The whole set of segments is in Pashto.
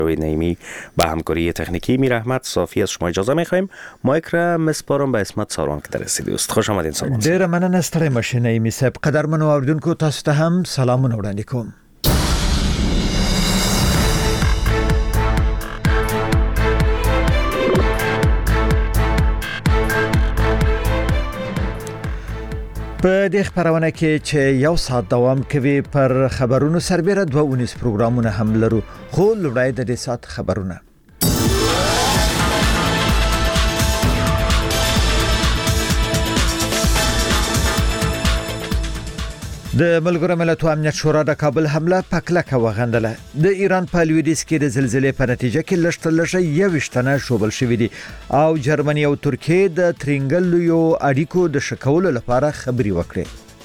نعیمی به همکاری تکنیکی میر احمد صافی از شما اجازه می‌خوایم. مایک را مسپارم به اسمت ساروان که در استودیو است. خوش آمدین ساروان. ډیر مننه ستړی مشه نعیمی صاحب. قدرمنو اوریدونکو تاسو ته هم سلامونه وړاندې کوم. په دې خبرونه کې چې یو ساعت دوام کوي پر خبرونو سربېره 2 پروګرامونه هم لرو، خو لومړی د دې ساعت خبرونه. د ملګرو ملتونو امنیت شورا د کابل حمله په کلکه وغندله. د ایران په لویدیځ کې د زلزلې په نتیجه کې لږ 21 تنه شوبل شوي دي او جرمني او ترکیه د ترینګلیو اړیکو د شکولو لپاره خبري وکړي.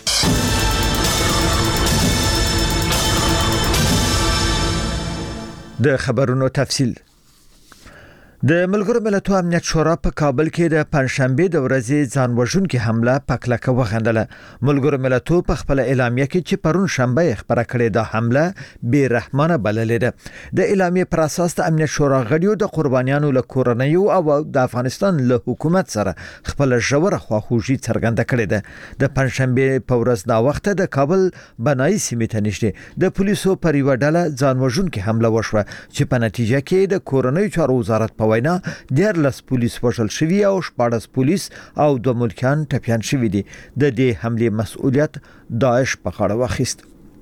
د خبرونو تفصیل. د ملګرو ملتونو امنیت شورا په کابل کې د پنځشنبه د ورځې ځانوژونکي حمله په کلکه وغندله. ملګرو ملتونو په خپل اعلامیه کې چې پرون شنبه خبره کړې ده حمله بې رحمانه بللې ده. د اعلامیه پر اساس د امنیت شورا غړیو د قربانیانو له کورنیو او د افغانستان له حکومت سره خپل ژوره خواخوږي څرګنده کړې ده. د پنځشنبه په ورځ دا وخت د کابل بنای سیمې ته نږدې د پولیسو پر یو ډله ځانوژونکي حمله وشوه چې په نتیجه کې د کورنیو چارو وزارت په وینا 14 پولیس وژل شوي او 14 پولیس او 2 ملکیان ټپیان شوي دي. د دې حمله مسؤلیت داعش په غاړه واخیست.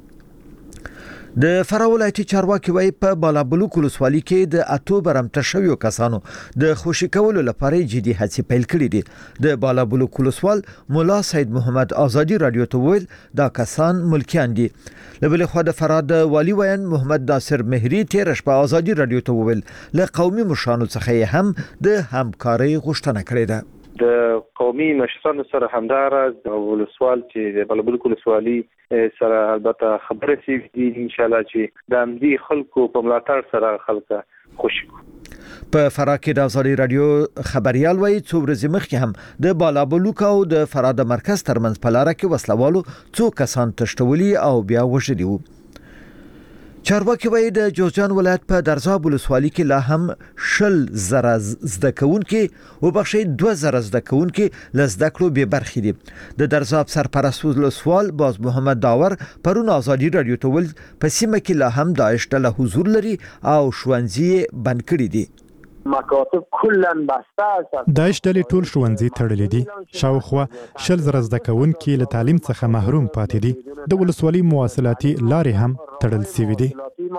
د فراه ولایتي چارواکي وايي په بالابلوک ولسوالۍ کې د اتو برمته شویو کسانو د خوشي کولو لپاره جدي هڅې پیل کړې دي. د بالابلوک ولسوال مولا سید محمد آزادی رادیو ته ویل دا کسان ملکیان دي. لبل خو د فراه د والی وین محمد ناصر مهری تیر شپه آزادی رادیو ته ویل له قومي مشرانو څخه هم د همکارۍ غوښتنه کړې ده. د قومي مشرانو سره همدارز د ولسوال چې د بالابلوک ولسوالۍ سره البته خبرې شي ان شاء الله چې د امنیتي خلکو په ملاتړ سره خلک خوشي په فراه کې د آزادي رادیو خبريال وایي څو ورځې مخکې هم د بالابلوک او د فراه د مرکز ترمنځ په لار کې وسلوالو څو کسان تشتولي او بیا وژلي وو. چارواکي وایي د جوزجان ولایت په درزاب ولسوالۍ کې لا هم 10,000 زده کوونکي او بخښي 2,000 زده کوونکي لزده کړو به برخې دي. د درزاب سرپرست ولسوال باز محمد داور پرون آزادي رادیو ته ول په سیمه کې لا هم داعش ډله حضور لري او ښوونځي بند کړي دي. مکاتب کلن بسته است. داعش ډلې ټول ښوونځي تړلې دي. شاوخوا 10,000 زده کوونکي له تعلیم څخه محروم پاتې دي. د ولسوالۍ مواصلاتي لارې هم تړل شوې دي.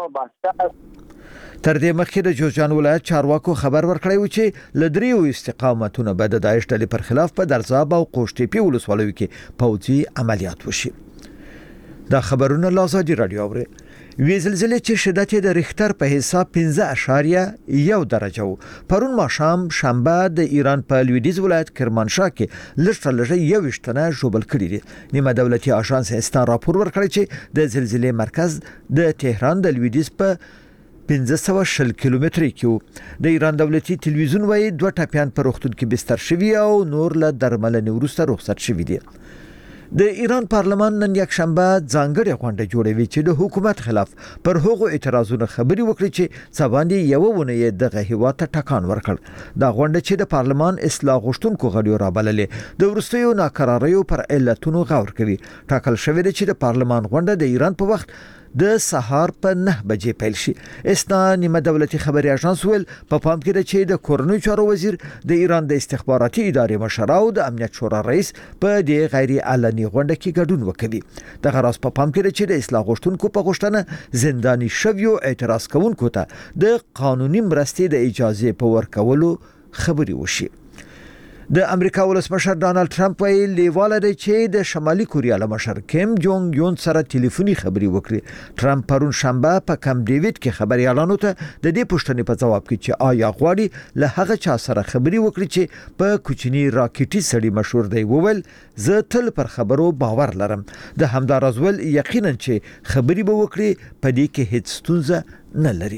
تر دې مخکې د جوزجان ولایت چارواکو خبر ورکړی و چې لدریو استقامتونه به د داعش ډلې پر خلاف په درزاب او قوشتېپی ولسوالیو کې پوځي عملیات وشي. دا خبرونه له آزادي رادیو اوري. وی زلزلې چې شدت یې د ریختر په حساب 15.1 درجه و. پرون ماښام شنبه د ایران په لویدیځ ولایت کرمانشاه کې لږ 21 تنه ژوبل کړي دي. نیمه دولتي اژانس استان راپور ورکړی چې د زلزلې مرکز د تهران د لویدیځ په 1520 کیلومتري کې د ایران دولتي تلویزیون وایي 2 ټپیان په روغتون کې بستر شوي او نور له درملنې وروسته رخصت شوي دي. د ایران پارلمان نن یک شنبه ځانګړې غونډه جوړوي چې د حکومت خلاف پر هغو اعتراضونو خبري وکړي چې سباندې یو ونه دغه هیواد ته ټکان ورکړ. دا غونډه چې د پارلمان اصلاح غوښتونکو غړیو رابللې د ورستیو ناکراریو پر علتونو غور کوي. ټاکل شوی دی چې د پارلمان غونډه د ایران په وخت د سهار په 9 بجې پیل شي. اسنا نیمه دولتي خبري اژانس ول په پام کې ده چې د کورنیو چارو وزیر د ایران د استخباراتي ادارې مشر او د امنیت شورا رئیس په دې غیر علني غونډه کې ګډون وکړي. د غراس په پام کې ده چې د اصلاح غوښتونکو په غوښتنه زنداني شویو اعتراض کوونکو ته د قانوني مرستې د اجازه په ورکولو خبري وشي. د امریکا ولسمشر ډانلډ ټرمپ ویلي لیواله دی چې د شمالي کوریا له مشر کیم جونګ یون سره ټلیفوني خبري وکړي. ټرمپ پرون شنبه په کم ډیوډ کې خبريالانو ته د دې پوښتنې په جواب کې چې آیا غواړي له هغه چا سره خبري وکړي چې په کوچني راکټي سړي مشهور دی وویل زه تل پر خبرو باور لرم. د همدارز ول یقینا چې خبري به وکړي په دې کې هیڅ ستونزه نه لري.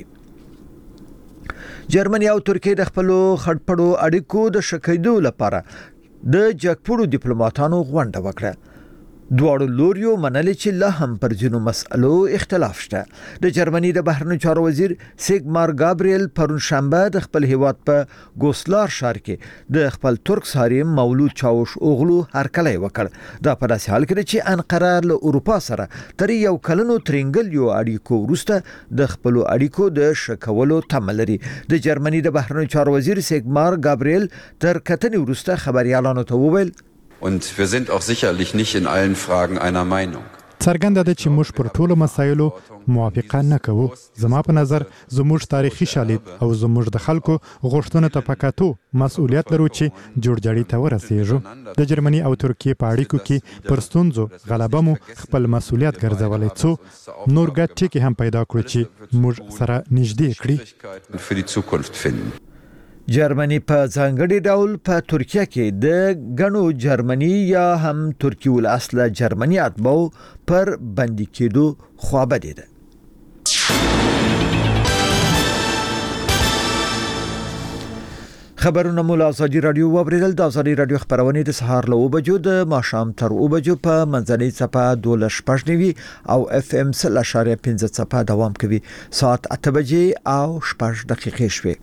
جرمني او ترکیه د خپل خړپړو اړیکو د شکایدو لپاره د جګپوړو ډیپلوماټانو غونډه وکړه. دواړو لوریو منلي چې لا هم پر ځینو مسألو اختلاف شته. د جرمني د بهرنیو چارو وزیر سیګمار ګابریل پرون شنبه د خپل هیواد په ګوسلار ښار کې د خپل ترک ساریم مولود چاوش اوغلو هرکلی وکړ. دا په داسې حال کې چې انقره له اروپا سره تر یو کلنو ترنګلیو اړیکو وروسته د خپل اړیکو د شکولو تمه لري. د جرمني د بهرنیو چارو وزیر سیګمار ګابریل تر کتنې وروسته خبريالانو ته وویل Und wir sind auch sicherlich nicht in allen Fragen einer Meinung. څرګنده ده چې موږ پر ټولو مسایلو موافقه نه کوو. زما په نظر زموږ تاریخي شالید او زموږ د خلکو غوښتنو ته پکاتو مسؤلیت لرو چې جوړجاړي ته ورسېږو. د جرمني او ترکیې په اړیکو کې پر ستونزو غلبه مو خپل مسؤلیت ګرځولای څو نور ګډ ټکي هم پیدا کړو چې موږ سره نږدې کړي. Für die Zukunft finden. جرمني په ځانګړي ډول په ترکیه کې د غنو جرمني یا هم ترکی ول اصله جرمني اتباو پر بندي کېدو خوابدي ده. خبرونه مو له ازادي رادیو وبریدل. د ازادي رادیو خبرونه د سهار له 9 بجو د ماښام تر 9 بجو په منځنۍ صفه 12:15 او اف ام 0.15 صفه دوام کوي. ساعت 8 بجې او 6 دقیقې شوي.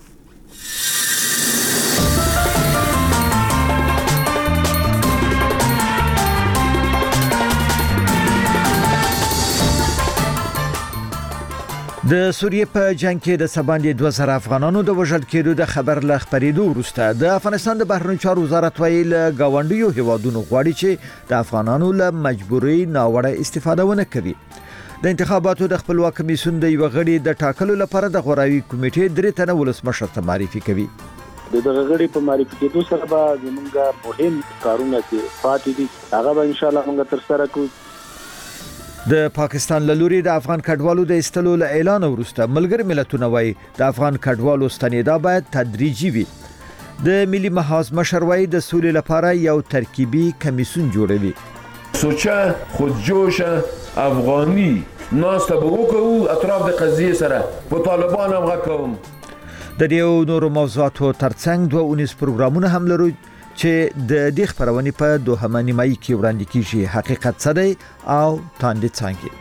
د سوریې په جنگ کې د سباندې 2000 افغانانو د وژل کېدو د خبر له خبرېدو وروسته د افغانستان د بهرنیو چارو وزارت ویل گاونډیو هیوادونو غواړي چې د افغانانو له مجبوري ناوړه استفاده ونه کوي. د انتخاباتو د خپلواک کمیسیون د یو غړي د ټاکلو لپاره د غوراوي کمیټې درې تنه ولسمشر ته معرفي کوي. د دغه غړي په معرفي کېدو سره به زموږ مهم کارونه چې پاتې دي هغه به ان شاء الله موږ تر سره کوو. د پاکستان له لوري د افغان کډوالو د استلو له اعلان وروسته ملګری ملتونه وایي د افغان کډوالو ستنېدا باید تدریجي وي. د ملي محاذ مشر وایي د سولې لپاره یو ترکیبي کمیسیون جوړوي. سوچه خودجوش افغانی ناسته به وکړو اطراف د قضیه سره په طالبان هم غږوم. د دې نورو موضوعاتو ترڅنګ 2 پروګرامونه هم لرو چې د دې خبرونې په دوهمه نیمایي کې وړاندې کیږي. حقیقت څه دی او تاندې څنګه.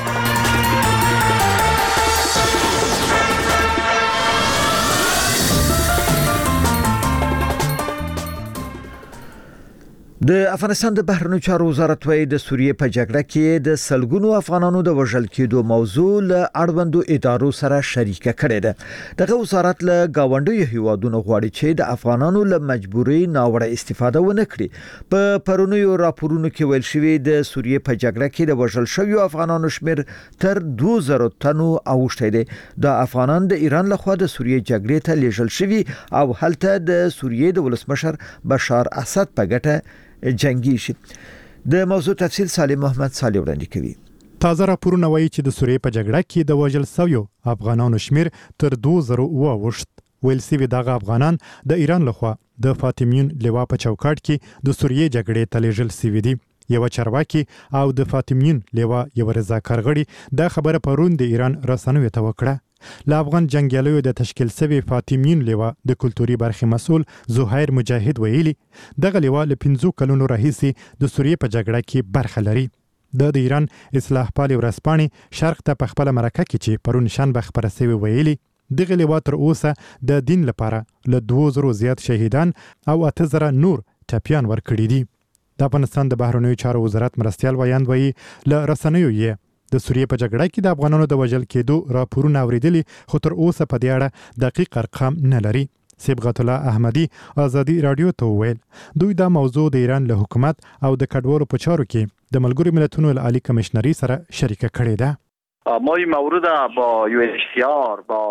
د افغانستان د بهرنیو چارو وزارت وایي د سوریې په جګړه کې د سلګونو افغانانو د وژل کېدو موضوع له اړوندو ادارو سره شریکه کړې ده. دغه وزارت له گاونډیو هیوادونو غواړي چې د افغانانو له مجبوري ناوړه استفاده ونه کړي. په پرونیو راپورونو کې ویل شوی د سوریې په جګړه کې د وژل شویو افغانانو شمیر تر 2000 تنو اوښتی دی. د افغانان د ایران لخوا د سوریې جګړې ته لیږل شوی او هلته د سوریې د ولسمشر بشار اسد په ګټه جنگي شي. د موضوع تفصیل سالم محمد صالح وړاندې کوي. تازه راپورونه وایي چې د سوریې په جګړه کې د وژل شویو افغانانو شمیر تر 2000 واوښت. ویل سوي دغه افغانان د ایران لخوا د فاطمیون لوا په چوکاټ کې د سوریې جګړې ته لیږل شوي دي. یو چارواکي او د فاطمیون لوا یو رضاکار غړي دا خبره پرون د ایران رسنیو ته وکړه. له افغان جنگیالیو د تشکیل شوی فاطمیون لوا د کلتوري برخې مسؤل زهیر مجاهد ویلي دغه لوا له 15 کلونو راهیسې د سوریې په جګړه کې برخه لري. د ایران اصلاح پالي ورځپاڼې شرق ته په خپل مرکه کې چې پرون شنبه خبره شوی ویلي دغه لوا تر اوسه د دین لپاره له 2000 زیات شهیدان او 8000 نور ټپیان ورکړي دي. د افغانستان د بهرنیو چارو وزارت مرستیال ویاند وایي له رسنیو یې د سوریې په جګړه کې د افغانانو د وژل کېدو راپورونه اوریدلي خو تر اوسه په دې اړه دقیق ارقام نه لري. صبغت الله احمدي ازادي رادیو ته وویل دوی دا موضوع د ایران له حکومت او د کډوالو په چارو کې د ملګرو ملتونو عالی کمشنري سره شریکه کړې ده. ما این مورد با UNHCR با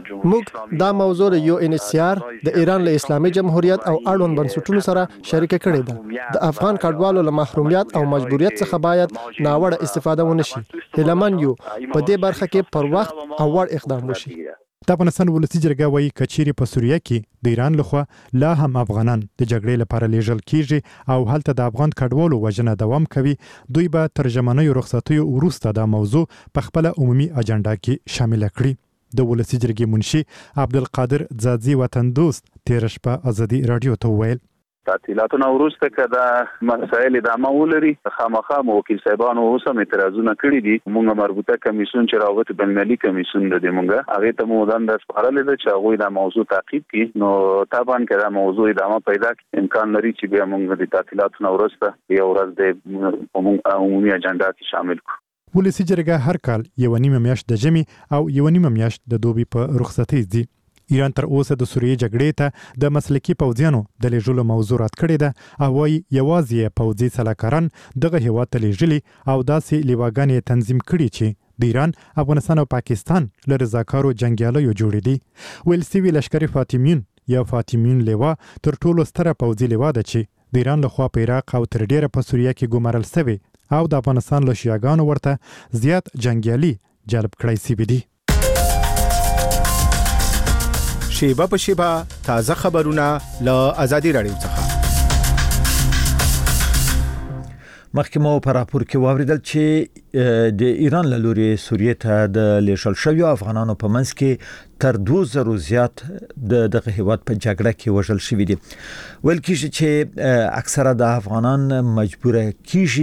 موږ دا موضوع د UNHCR د ایران له اسلامي جمهوریت او اړوند بنسټونو سره شریکه کړې ده. د افغان کډوالو له محرومیت او مجبوریت څخه باید ناوړه استفاده ونه شي. هیلمن یو په دې برخه کې پر وخت او وړ اقدام وشي. د افغانستان ولسی جرګه وایي کچيري په سوریه کې د ایران لخوا لا هم افغانان د جګړې لپاره لیږل کیږي او هلته د افغان کډوالو وژنه دوام کوي دوی به ترجماني رخصتیو وروسته دا موضوع په خپل عمومي اجنډا کې شامل کړي. د ولسی جرګې منشي عبدالقادر ځاځي وطن دوست تیر شپه ازادي رادیو ته ویل تعطیلاتونه وروسته کدا مسائل ادامه ولري خامخا وکیل صاحبانو اوسم اعتراضونه کړی دي موږ مربوطه کمیسیون چې راوته بلملي کمیسیون د موږ هغه ته مو د سپارل دي چې هغه د موضوع تعقیب کړي نو طبعا کدا موضوع ادامه پیدا امکان لري چې به موږ د تعطیلاتونه وروسته یو ورځ د عمومي اجنډا کې شامل کړو ولسی جرګه هر کال یو نیمه میاشت د جمی او یو نیمه میاشت د دوبي په رخصتۍ دي ایران تر اوسه د سوریې جګړې ته د مسلکی پوځیانو د لیږلو موضوع رات کړې ده او وايي یوازې پوځي سلاکاران دغه هیواد ته لیږلي او داسې لیواګانې تنظیم کړي چې د ایران، افغانستان او پاکستان له رضاکارو جنگیالیو جوړې دي. ویل سوي لشکري فاطمیون یا فاطمیون لیوا تر ټولو ستره پوځي لیوا ده چې د ایران لخوا په عراق او تر ډیره په سوریه کې ګمارل شوی او د افغانستان له شیعاګانو ورته زیات جنگیالي جلب کړی سوي دي. شیبه په شیبه تازه خبرونه له آزادي رادیو څخه. مخکې مو په راپور کې واوریدل چې د ایران له لوري سوریې ته د لیږل شویو افغانانو په منځ کې تر 2000 زیات دغه هیواد په جګړه کې وژل شوي دي. ویل کېږي چې اکثره د افغانان مجبور کېږي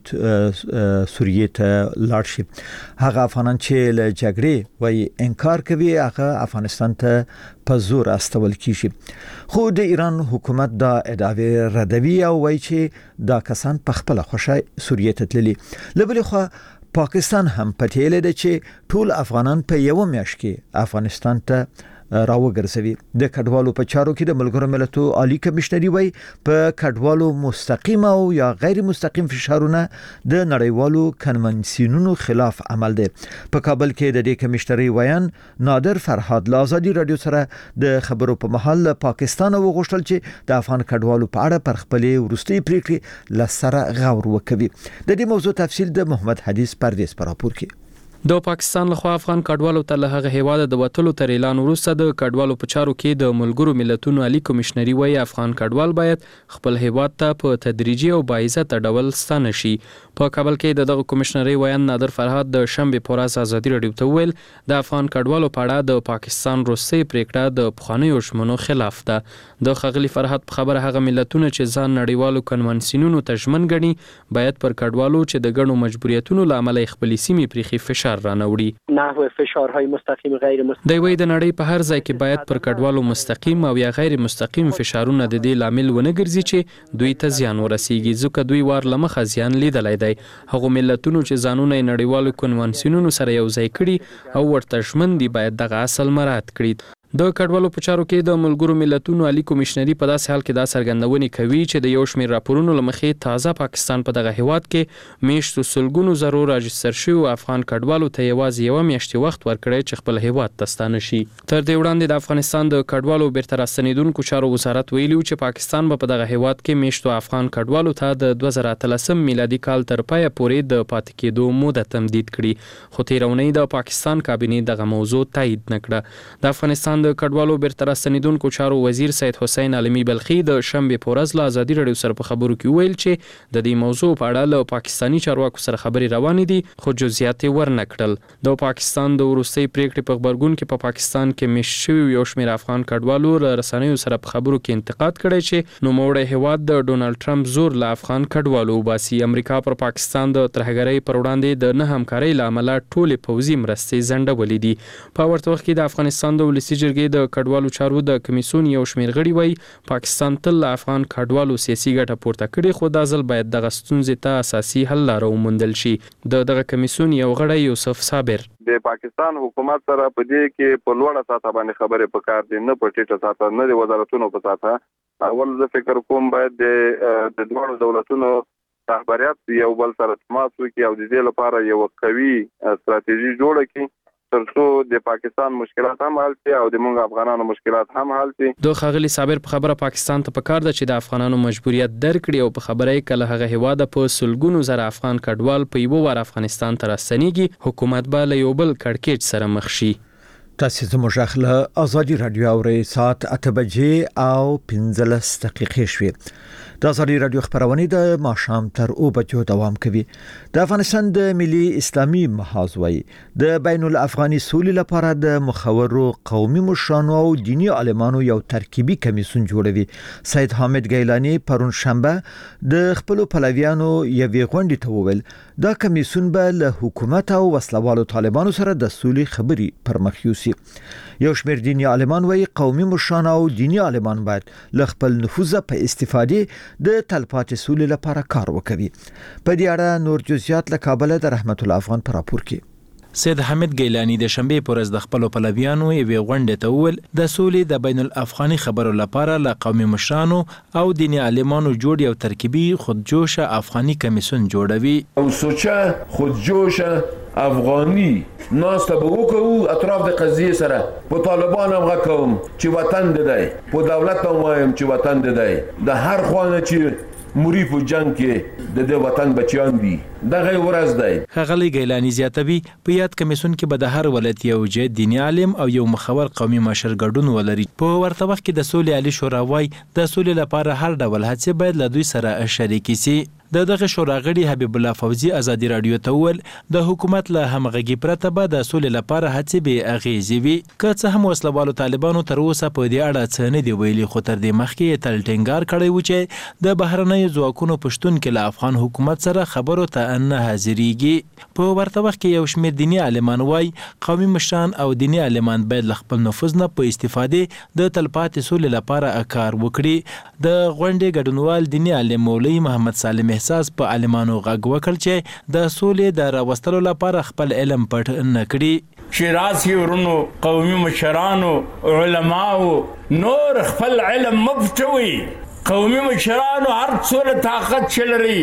چې سوریې ته لاړ شي. هغه افغانان چې له جګړې وایي انکار کوي هغه افغانستان ته په زور استول کېږي. خو د ایران حکومت دا ادعاوې ردوي او وایي چې دا کسان په خپل خوښه سوریې ته تللي. له بلې خوا پاکستان هم پټیل دی چې ټول افغانان په یو میاشت کې افغانستان ته راوګرځوي. د کډوالو په چارو کې د ملګرو ملتونو عالی کمشنري وایي په کډوالو مستقیم او یا غیر مستقیم فشارونه د نړیوالو کنونسیونونو خلاف عمل دی. په کابل کې د دې کمشنري ویان نادر فرهاد له آزادي رادیو سره د خبرو په محل پاکستان وغوښتل چې د افغان کډوالو په اړه پر خپلې وروستۍ پریکړې لسره غور وکوي. د دې موضوع تفصیل د محمد حدیث پردیس پر راپور کې. د پاکستان لخوا افغان کډوالو ته له هغه هیواد د وټلو تر اعلان وروسته د کډوالو په چارو کې د ملګرو ملتونو عالی کمشنري وایي افغان کډوال باید خپل هیواد ته په تدریجي او باعزته ډول ستانه شي. په کابل کې دغه کمشنري ویان نادر فرهاد د شنبه په ورځ آزادي رادیو ته ویل د افغان کډوالو په اړه د پاکستان روسي پریکړه د پخوانیو ژمنو خلاف ده. د خغلی فرهاد په خبره هغه ملتونه چې ځان نړیوالو کنونسیونونو ته ژمن ګڼي باید پر کډوالو چې د ګڼو مجبوریتونو لامل خپل سیمې پریخي فشار رانوړي. نحوه فشارهای مستقیم غیر مستقیم د وی د نړۍ په هر ځای کې باید پر کډوالو مستقیم او یا غیر مستقیم فشارونه د دې لامل ونه ګرځي چې دوی ته زیان ورسیږي ځکه دوی وار لمخه زیان لیدلای دی. هغه ملتونو چې ځانونه نړیوالو کنونسیونونو سره یو ځای کړي او ورته ژمن دي باید دغه اصل مراعات کړي. د کډوالو په چارو کې د ملګرو ملتونو عالی کمشنري په داسې حال کې دا څرګندونې کوي چې د یو شمېر راپورونو لمخې تازه پاکستان په دغه هیواد کې میشتو سلګونو زرو راجستر شوي افغان کډوالو ته یوازې یو میاشتې وخت ورکړی چې خپل هیواد ته ستانه شي. تر دې وړاندې د افغانستان د کډوالو بیرته راستنیدونکو چارو وزارت ویلي چې پاکستان به په دغه هیواد کې میشتو افغان کډوالو ته د 2013 میلادي کال تر پایه پورې د پاتې کېدو موده تمدید کړي. خو تیرونی د پاکستان کابینې دغه موضوع تایید نکړه. د افغانستان د کډوالو بیرته راستنیدونکو چارو وزیر سید حسین علمی بلخی د شنبه په ورځ له آزادي رادیو سره په خبرو کې ویل چې د دې موضوع په اړه له پاکستانی چارواکو سره خبرې روانې دي خو جزئیات ورنکړل. د پاکستان د وروستۍ پریکړې په خبرګون کې په پاکستان کې مشوي یو شمېر افغان کډوالو له رسنیو سره په خبرو کې انتقاد کړی چې نوموړی هیواد د ډونالد ټرمپ زور له افغان کډوالو وباسي. امریکا پر پاکستان د ترهګرۍ پر وړاندې د نه همکارۍ له امله ټولې پوځي مرستې ځنډولې دي. په ورته وخت کې د افغانستان د ولسي جرګې د کډوالو چارو د کمیسیون یو شمېر غړي وایي پاکستان تل له افغان کډوالو سیاسي ګټه پورته کړې خو دا ځل باید دغه ستونزې ته اساسي حل لاره وموندل شي. دغه کمیسیون یو غړی یوسف صابر د پاکستان حکومت سره په دې کې په لوړه سطح باندې خبرې پکار دي نه په ټیټه سطح نه د وزارتونو په سطح. اول زه فکر کوم باید د دوه دولتونو رهبریت یو بل سره تماس وکړي او د دې لپاره یو قوي ستراتیژي جوړه کړي ترڅو د پاکستان مشکلات هم حل شي او د موږ افغانانو مشکلات هم حل شي. د خغلی صابر په خبره پاکستان ته پکار ده چې د افغانانو مجبوریت درکړي او په خبره یې کله هغه هیواد په سلګونو زره افغان کډوال په یو ور افغانستان ته راستنیږي حکومت به له یو بل کړکېچ سره مخ شي. تاسو زموږ غږ آزادي رادیو اورئ ساعت 8 بجې او 15 دقیقې شوې. د ازادي رادیو خبرونه د ماښام تر 2 بجو دوام کوي. د افغانستان د ملي اسلامي محاذ وای د بین الافغاني سولې لپاره د مخورو قومي مشرانو او دینی عالمانو یو ترکیبي کمیسیون جوړوي. سید حامد ګیلانی پرون شنبه د خپل پلویانو یوې غونډې ته وویل دا کمیسیون به له حکومت او وسلوالو طالبانو سره د سولې خبري پرمخ یوسي. یو شمېر دینی عالمان وای قومي مشران او دینی عالمان باید له خپل نفوذ په استفاده د تلپاتې سولې لپاره کار وکړي. په دې اړه نور جزئیات له کابل د رحمت الله افغان پر راپور کې. سید حامد ګیلانی د شنبه پر ورځ د خپل پلویانو یوې غونډې ته وویل د سولې د بین الافغاني خبرو لپاره له قومي مشرانو او دینی عالمانو جوړ یو ترکیبي خودجوش افغاني کمیسیون جوړوي. او سوچه خودجوش افغانی ناسته به وکړو اطراف د قضیه سره په طالبان هم غوښوم چې وطن دی په دولت هم وایم چې وطن دی د هر خوانه چې مری په جنگ کې د وطن بچیان دي دغه ورځ دی. ښاغلی ګیلانی زیاتوي په یاد کمیسیون کې به د هر ولایت یو جدي دینی عالم او یو مخور قومي مشر ګډون ولري. په ورته وخت کې د سولې عالی شورا وای د سولې لپاره هر ډول هڅې باید له دوی سره شریک شي. دغه شورا غړي حبیب الله فوزي ازادي رادیو ته وویل د حکومت له همغږي پرته به د سولې لپاره هڅې به اغیزې وي. که څه هم وسلوالو طالبانو تر اوسه په دې اړه څه نه دی ویلي خو تر دې مخکې تل ټینګار کړی و چې د بهرنیو ځواکونو پښتون کې له افغان حکومت سره خبرو ته نه حاضرېږي. په ورته وخت کې یو شمېر دینی عالمان وای قومي مشران او دینی عالمان باید له خپل نفوذ نه په استفاده د تلپاتې سولې لپاره کار وکړي. د غونډې ګډونوال دینی عالم مولوي محمد سالم احساس په عالمانو غږ وکړ چې د سولې د راوستلو لپاره خپل علم پټ نه کړي. شیرازي ورونو قومي مشرانو علماو نور خپل علم مفتوي قومي مشرانو هر څوره طاقت چلري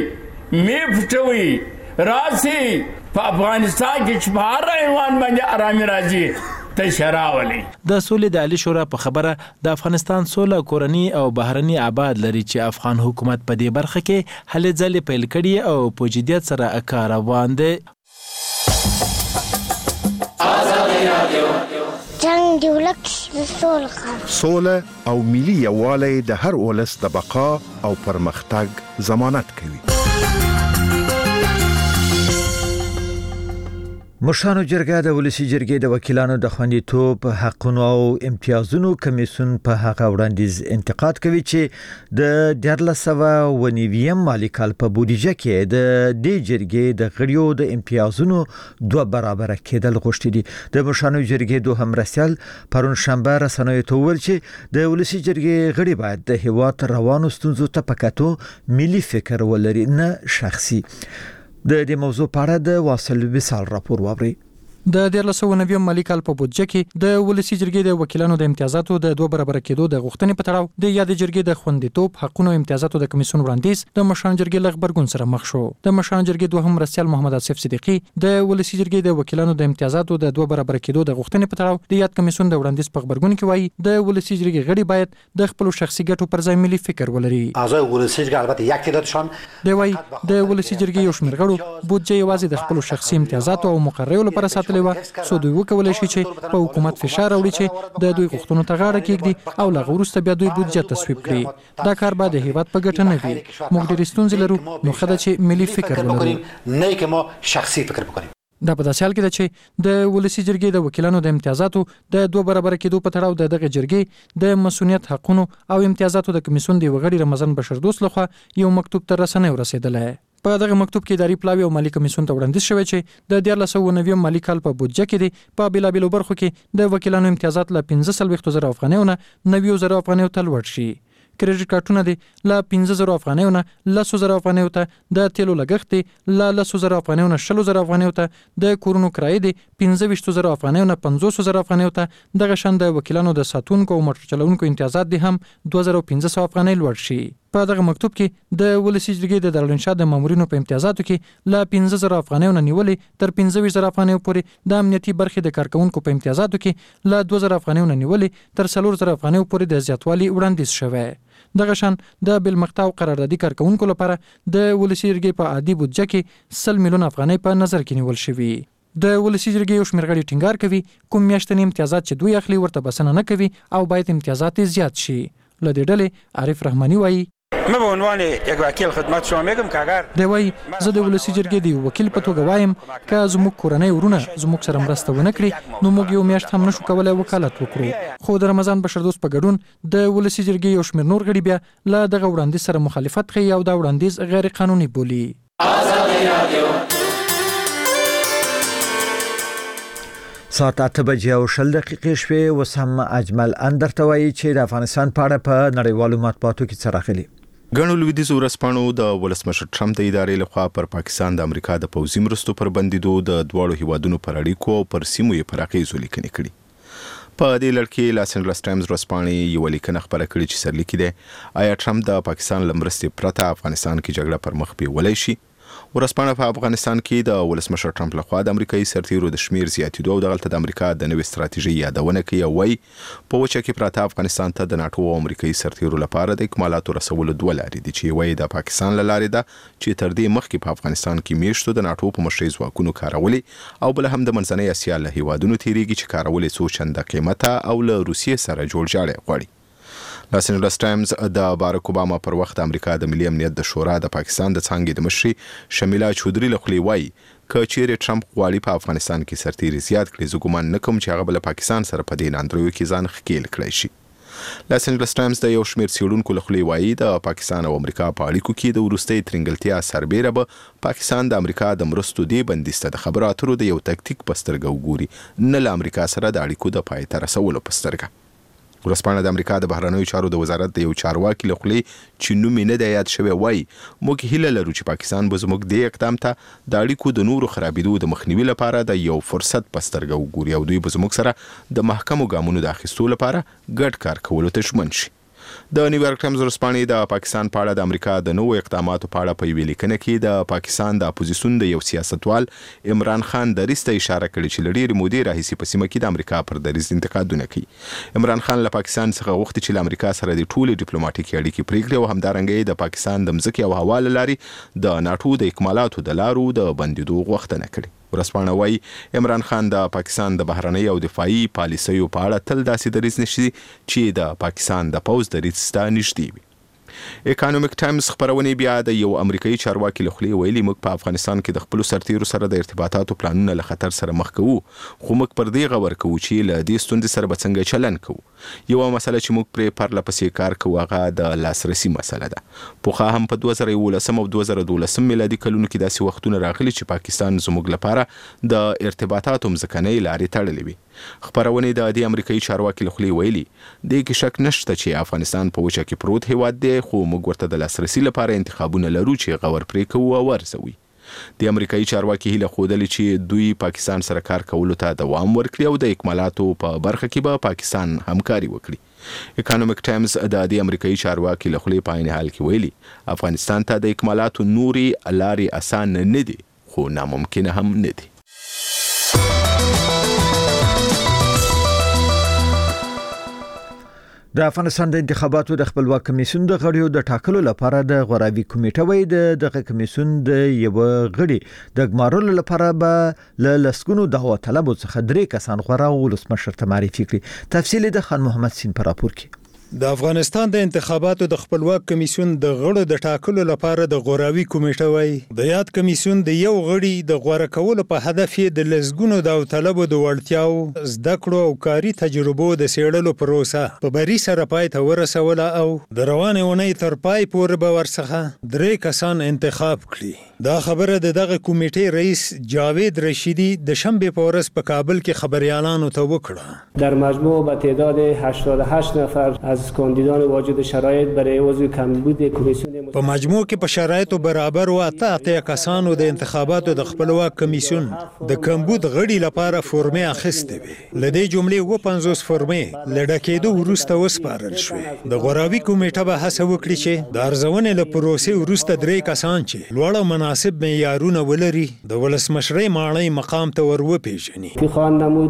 مفتوي راسي په افغانستان کې چې بهر ایوان باندې آرامي راځي تشراولي. د سولې د عالی شورا په خبره د افغانستان سوله کورنی او بهرنی آباد لري چې افغان حکومت په دې برخه کې هلې ځلې پیل کړي او په جدیت سره کار روان دی. جنگ دی ولک سوله او ملي یووالی د هر ولس د بقا او پرمختګ ضمانت کوي. مشرانو جرګه د ولسی جرګې د وکیلانو د خوندیتوب حقونو او امتیازونو کمیسیون په هغه وړاندیز انتقاد کوي چې د 1990 مالی کال په بودیجه کې د دې جرګې د غړیو د امتیازونو 2 برابر کېدل غوښتي دي. د مشرانو جرګې دوهم رسال پرون شنبه رسنیو ته وویل چې د ولسی جرګې غړي باید د هیواد روانو ستونزو ته پکاتو ملي فکر ولري نه شخصي. د دې موضوع په اړه د واصل وصال راپور واوري. د 1990 مالی کال په بودجه کې د ولسی جرګې د وکیلانو د امتیازاتو د 2 برابر کېدو د غوښتنې په تړاو د یاد جرګې د خوندیتوب حقونو امتیازاتو د کمیسیون وړاندیز د مشران جرګې له غبرګون سره مخ شو. د مشران جرګې دوهم رسال محمد آصف صدیقی د ولسی جرګې د وکیلانو د امتیازاتو د 2 برابر کېدو د غوښتنې په تړاو د یاد کمیسیون د وړاندیز په غبرګون کې وایي د ولسی جرګې غړي باید د خپل شخصي ګټو پر ځای ملي فکر ولري. اعضای ولسی جرګې البته یک تعدادشان دی وایي د ولسی جرګې یو شمېر غړو بودجه یوازې د خپل شخصي امتیازاتو او مقررو لپاره ساتلې و سو دوی وکولای شي چې په حکومت فشار راوړي چې د دوی غوښتنو ته غاړه کېږدي او له وروسته بیا دوی بودجه تصویب کړي. دا کار به د هیواد په ګټه نه وي. موږ ډېرې ستونزې لرو نو ښه ده چې ملي فکر ولرو نه که ما شخصي فکر وکړو. دا په داسې حال کې ده چې د ولسی جرګې د وکیلانو د امتیازاتو د 2 برابر کېدو په تړاو د دغه جرګې د مسؤلیت حقونو او امتیازاتو د کمیسیون د وغړي رمضان بشردوست لخوا یو مکتوب تر رسنیو رسیدلی. په دغه مکتوب کې اداري پلاوی او مالی کمیسیون ته وړاندیز شوی چې د 1990 مالی کال په بودجه کې په بیلابیلو برخو کې د وکیلانو امتیازات له 15,000 افغانیو نه 90,000 افغانیو ته لوړ شي. کریډټ کارتونه دي له 15,000 افغانیو نه 10,000 افغانیو ته، د تیلو لګښت دي له 10,000 افغانیو نه 20,000 افغانیو ته، د کورونو کرایه دي 15,000 افغانیو نه 50,000 افغانیو ته. دغه شان د وکیلانو د ساتونکو او موټر چلونکو امتیازات دي هم 2,500 افغانۍ لوړ شي. په دغه مکتوب کې د ولسی جرګې د دارالانشا د مامورینو په امتیازاتو کې له 15,000 افغانیو نه نیولې تر 25,000 افغانیو پورې، د امنیتي برخې د کارکونکو په امتیازاتو کې له 2,000 افغانیو نه نیولې تر 4,000 افغانیو پورې د زیاتوالي وړاندیز شوی. دغه شان د بالمقطع او قراردادي کارکونکو لپاره د ولسی جرګې په عادي بودجه کې 100 میلیون افغانۍ په نظر کې نیول شوی. د ولسی جرګې یو شمېر غړي ټینګار کوي کوم میاشتنی امتیازات چې دوی اخلي ورته بسنه نه کوي او باید امتیازات زیات شي. له دې ډلې عارف رحماني وایي من به عنوان یک وکیل خدمت شما میگم که اگر دی وای زه د ولسی جرګې د وکیل په توګه وایم که زموږ کورنۍ ورونه زموږ سره مرسته ونه کړي نو موږ یو میاشت هم نشو کولای وکالت وکړو خو د رمضان بشردوست په ګډون د ولسی جرګې یو شمېر نور غړي بیا له دغه وړاندیز سره مخالفت کوي او دا وړاندیز غیر قانوني بولي. ساعت 8 بجې او 10 دقیقې شوې وسم اجمل اندرته وایي چې د افغانستان په اړه په نړیوالو مطبوعاتو کې څه راغلي. ګڼو لویدیځو ورځپاڼو د ولسمشر ټرمپ د ادارې لخوا پر پاکستان د امریکا د پوځي مرستو پر بندیدو د دواړو هیوادونو پر اړیکو او پر سیمو یې پر اغیزو لیکنې کړي. په دې لړ کې لاس انجلس ټایمز ورځپاڼې یو لیکنه خپره کړې چې سرلیکي ده آیا ټرمپ د پاکستان له مرستې پرته افغانستان کې جګړه پر مخ بیولای شي. ورځپاڼه په افغانستان کې د ولسمشر ټرمپ لخوا د امریکایي سرتیرو د شمیر زیاتېدو او دغلته د امریکا د نوې ستراتیژۍ یادونه کوي او وايي په وچه کې پراته افغانستان ته د ناتو او امریکایي سرتیرو لپاره د اکمالاتو رسولو دوه لارې دي چې وايي د پاکستان له لارې ده چې تر دې مخکې په افغانستان کې میشتو د ناتو په مشرۍ ځواکونو کارولي او بل هم د منځنۍ اسیا له هیوادونو تیریږي چې کارولي څو چنده قیمته او له روسیې سره جوړ جاړی غواړي. لاس انجلس ټایمز د باراک اوباما پر وخت امریکا د ملي امنیت د شورا د پاکستان د څانګې د مشري شمیلا چودري له خولې وایي که چیرې ټرمپ غواړي په افغانستان کې سرتیري زیات کړي زه ګومان نه کوم چې هغه به له پاکستان سره په دې ناندریو کې ځان ښکیل کړی شي. لاس انجلس ټایمز د یو شمېر څېړونکو له خولې وایي د پاکستان او امریکا په اړیکو کې د وروستۍ ترنګلتیا سربیره به پاکستان د امریکا د مرستو دې بندیز ته د خبرو اترو د یو تکتیک په سترګه وګوري نه له امریکا سره د اړیکو د پای ته رسولو په سترګه. ورځپاڼه د امریکا د بهرنیو چارو د وزارت د یو چارواکي له خولې چې نوم یې نه دی یاد شوی وایي موږ هیله لرو چې پاکستان به زموږ دې اقدام ته د اړیکو د نورو خرابېدو د مخنیوي لپاره د یو فرصت په سترګه وګوري او دوی به زموږ سره د محکمو ګامونو د اخیستو لپاره ګډ کار کولو ته ژمن شي. د نیویارک ټایمز ورځپاڼې د پاکستان په اړه د امریکا د نوو اقداماتو په اړه په یوې لیکنه کې د پاکستان د اپوزیسیون د یو سیاستوال عمران خان دریځ ته اشاره کړې چې له ډېرې مودې راهیسې په سیمه کې د امریکا پر دریځ انتقادونه کوي. عمران خان له پاکستان څخه غوښتي چې له امریکا سره د ټولې ډیپلوماټیکي اړیکې پرېږدي او همدارنګه د پاکستان د مځکې او هوا له لارې د ناټو د اکمالاتو د لارو د بندیدو غوښتنه کړې. ورځپاڼه وایي عمران خان د پاکستان د بهرنۍ او دفاعي پالیسیو په اړه تل داسې دریځ نشي چې د پاکستان د پوځ دریځ ته نږدې وي. اکانومیک ټایمز خبرونه بیا د یو امریکایي چارواکي له خولې ویلي موږ په افغانستان کې د خپل سرتیرو سره د ارتباطاتو پلانونه له خطر سره مخ کوو خو موږ پر دې غور کوو چې له دې ستونزې سره به څنګه چلند کوو. یو مسله چې موږ پرې پرله پسې کار کوو هغه د لاسرسي مسله ده. پوخا هم په 2011 او 2012 میلادي کلونو کې داسې وختونه راغلي چې پاکستان زموږ لپاره د ارتباطاتو مځکنۍ لارې تړلې وي. خبرونه د دې امریکایي چارواکي له خولې ویلي دې کې شک نشته چې افغانستان په وچه کې پروت هیواد دی خو موږ ورته د لاسرسي لپاره انتخابونه لرو چې غور پرې کوو او ورزوي. د امریکایي چارواکي هیله ښودلې چې دوی پاکستان سره کار کولو ته دوام ورکړي او د اکمالاتو په برخه کې به پاکستان همکاري وکړي. اکانومیک ټایمز د دې امریکایي چارواکي له خولې په عین حال کې ویلي افغانستان ته د اکمالاتو نوري لارې اسان نه دي خو ناممکن هم نه دي. د افغانستان د انتخاباتو د خپلواک کمیسیون د غړیو د ټاکلو لپاره د غوراوي کمیټه وای د کمیسیون د یو غړي د ګمارلو لپاره به له لسګونو دعوه طلبو څخه 3 کسان غوړه ولسمشر ته معرفي کړي. تفصیل د خان محمد سین پر راپور کې. د افغانستان د انتخاباتو د خپلواک کمیسیون د غړو د ټاکلو لپاره د غوراوي کمیټه وای د یاد کمیسیون د یو غړي د غوړه کولو په هدف یې د لسګونو د طلبو د وړتیاو زده کړو او کاري تجربو د سیړلو پروسه په بری سره پای ته ورسوله او د روانې اونۍ تر پای پورې به ورڅخه 3 کسان انتخاب کړي. دا خبره د دغه کمیټې رئیس جاوید رشیدی د شنبه په ورځ په کابل کې خبريالانو ته وکړه. در مجموع با تعداد 88 نفر از کاندیدان واجد شرایط برای عضو کمبود کمیسیون په مجموع کې په شرایطو برابر و اته کسانو د انتخاباتو د خپلواک کمیسیون د کمبود غړي لپاره فورمې اخیستې وي. لدې جملې 50 فورمې لډکېدو وروسته وسپارل شوې. د غوراوي کمیټه به هڅه وکړي چې د ارزونې له پروسې وروسته 3 کسان چې لوړ مناسب معیارونه ولري د ولسمشرۍ ماڼۍ مقام ته ور وپیژني. خواهند نمود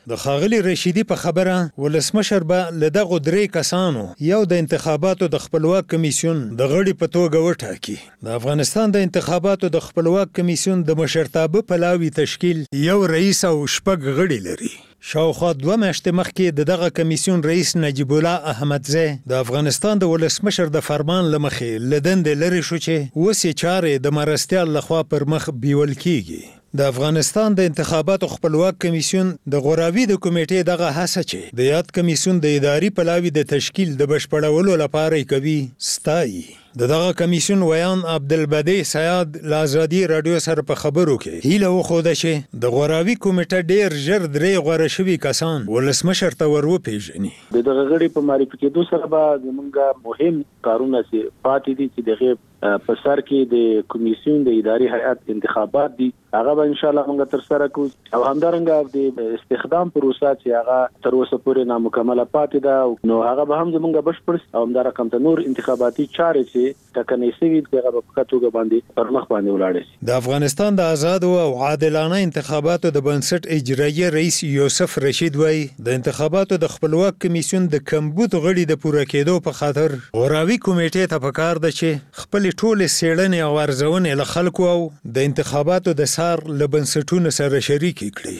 د ښاغلي رشیدي په خبره ولسمشر به له دغو 3 کسانو یو د انتخاباتو د خپلواک کمیسیون د غړي په توګه وټاکي. د افغانستان د انتخاباتو د خپلواک کمیسیون د مشرتابه پلاوي تشکیل یو رئیس او 6 غړي لري. شاوخوا 2 میاشتې مخکې د دغه کمیسیون رئیس نجیب الله احمدزی د افغانستان د ولسمشر د فرمان لمخې له دندې لرې شو چې اوس یې چارې د مرستیال لخوا پر مخ بیول کیږي. د افغانستان د انتخاباتو خپلواک کمیسیون د غوراوي د کمیټې دغه هڅه چې د یاد کمیسیون د اداري پلاوي د تشکیل د بشپړولو لپاره کوي ستایي. دغه کمیسیون ویان عبدالبدی سیاد له ازادي رادیو سره په خبرو کې هیله وښوده چې د غوراوي کمیټه ډیر ژر 3 غوره شوي کسان ولسمشر ته وروپېژني. دغه غړي په معرفي کېدو سره به زموږ مهم کارونه پاتې دي چې دغه په سر کې د کمیسیون د اداري هیئت انتخابات دي، هغه به ان شاء الله موږ تر سره کوو. او همدارنګه د استخدام پروسه چې هغه تر اوسه پورې نامکمله پاتې ده، نو هغه به هم زموږ بشپړ او همدارنګه د نور انتخاباتي چارې چې ټکنۍ سوي دغه په کتوګه باندې پر مخ باندې ولاړ شي. د افغانستان د آزاد او عادلانه انتخاباتو د بنسټ اجرایي رئیس یوسف رشید وایي د انتخاباتو د خپلواک کمیسیون د کمبود غړي د پوره کېدو په خاطر غوراوي کمیټې ته پکار ده چې خپل ټول سیړنې او ارزونې له خلکو او د انتخاباتو د سار له بنسټونو سره شریک کړي.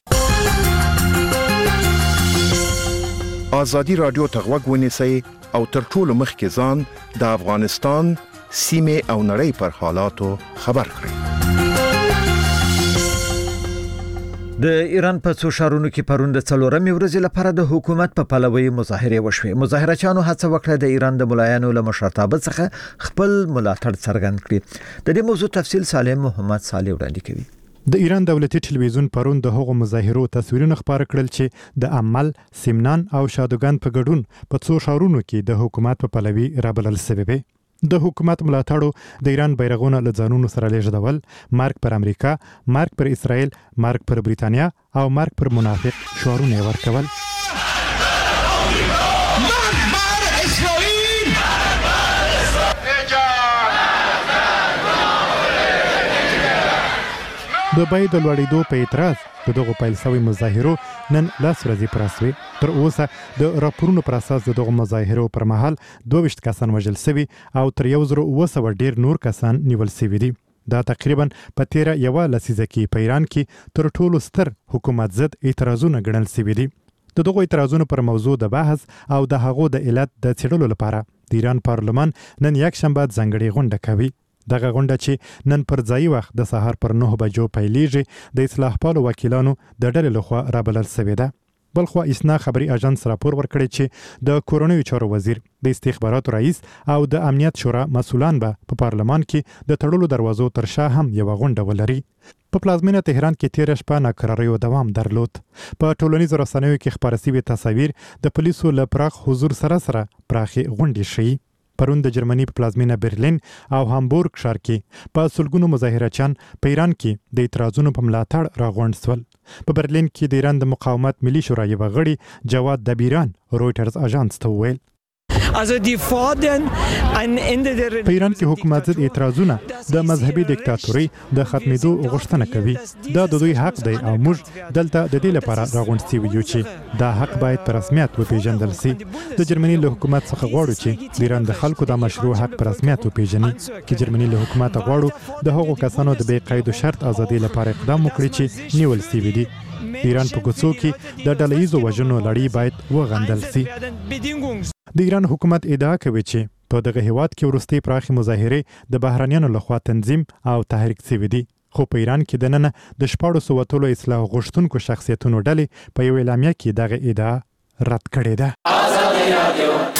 آزادي رادیو ته غوږ ونیسئ او تر ټولو مخکې ځان د افغانستان سیمې او نړۍ پر حالاتو خبر کړئ. د ایران په څو ښارونو کې پرون د 4مې ورځې لپاره د حکومت په پلوي مظاهرې وشوې. مظاهرچیانو هڅه وکړه د ایران د ملایانو له مشرتابه څخه خپل ملاتړ څرګند کړي. د دې موضوع تفصیل سالم محمد صالح وړاندې کوي. د ایران دولتي ټلویزیون پرون د هغو مظاهرو تصویرونه خبر کړل چې د عمل، سیمنان او شادوګان په ګډون په څو ښارونو کې د حکومت په پلوي رابلل شوی وي. د حکومت ملاتړو د ایران بیرغونه له ځانونو سره لیږدول، مرګ پر امریکا، مرګ پر اسرائیل، مرګ پر بریتانیا او مرګ پر منافق شعارونه ورکول. د بیې د لوړېدو په اعتراض د دغو پیل شوي مظاهرو نن 10 ورځې پوره شوې. تر اوسه د راپورونو پر اساس د دغو مظاهرو پر مهال 22 کسان وژل شوي او تر 1900 ډیر نور کسان نیول شوي دي. دا تقریبا په 13 لسیزه کې په ایران کې تر ټولو ستر حکومت ضد اعتراضونه ګڼل شوي دي. د دغو اعتراضونو پر موضوع د بحث او د هغو د علت د څېړلو لپاره د ایران پارلمان نن یکشنبه ځانګړې غونډه کوي. دغه غونډه چې نن پر ځایي وخت د سهار پر 9 بجو پیلېږي د اصلاح پالو وکیلانو د ډلې لخوا رابلل شوې ده. بلخوا اسنا خبري اژانس راپور ورکړی چې د کورونیو چارو وزیر، د استخباراتو رئیس او د امنیت شورا مسؤلان به په پارلمان کې د تړلو دروازو تر شا هم یو غونډه ولري. په پلازمینه تهران کې 13 شپه ناکراریو دوام درلود. په ټولنیزو رسنیو کې خپاره شوي تصاویر د پولیسو له پراخ حضور سره پراخې غونډې ښیي. پرون د جرمني په پلازمینه برلین او هامبورګ ښار کې په سلګونو مظاهرچیان په ایران کې د اعتراضونو په ملاتړ راغونډ شول. په برلین کې د ایران د مقاومت ملي شورا یو غړي جواد دبیران رويټرز اژانس ته وویل په ایران کې حکومت ضد اعتراضونه د مذهبي دیکتاتوري د ختمېدو غوښتنه کوي. دا د دوی حق دی او موږ دلته د دې لپاره راغونډ شوي یو چې دا حق باید په رسمیت وپیژندل شي. د جرمني له حکومت څخه غواړو چې د ایران د خلکو د مشروع حق په رسمیت وپیژني. چې جرمني له حکومت غواړو د هغو کسانو د بې قید و شرط ازادي لپاره اقدام وکړي چې نیول شوي دي. د ایران په کوڅو کې د ډله ییزو وژنو لړۍ باید وغندل شي. د ایران حکومت ادعا کوي چې په دغه هیواد کې وروستۍ پراخې مظاهرې د بهرانیانو لخوا تنظیم او تحریک شوي دي. خو په ایران کې دننه د 1400 اصلاح غوښتونکو شخصیتونو ډلې په یو اعلامیه کې دغه ادعا رد کړې ده.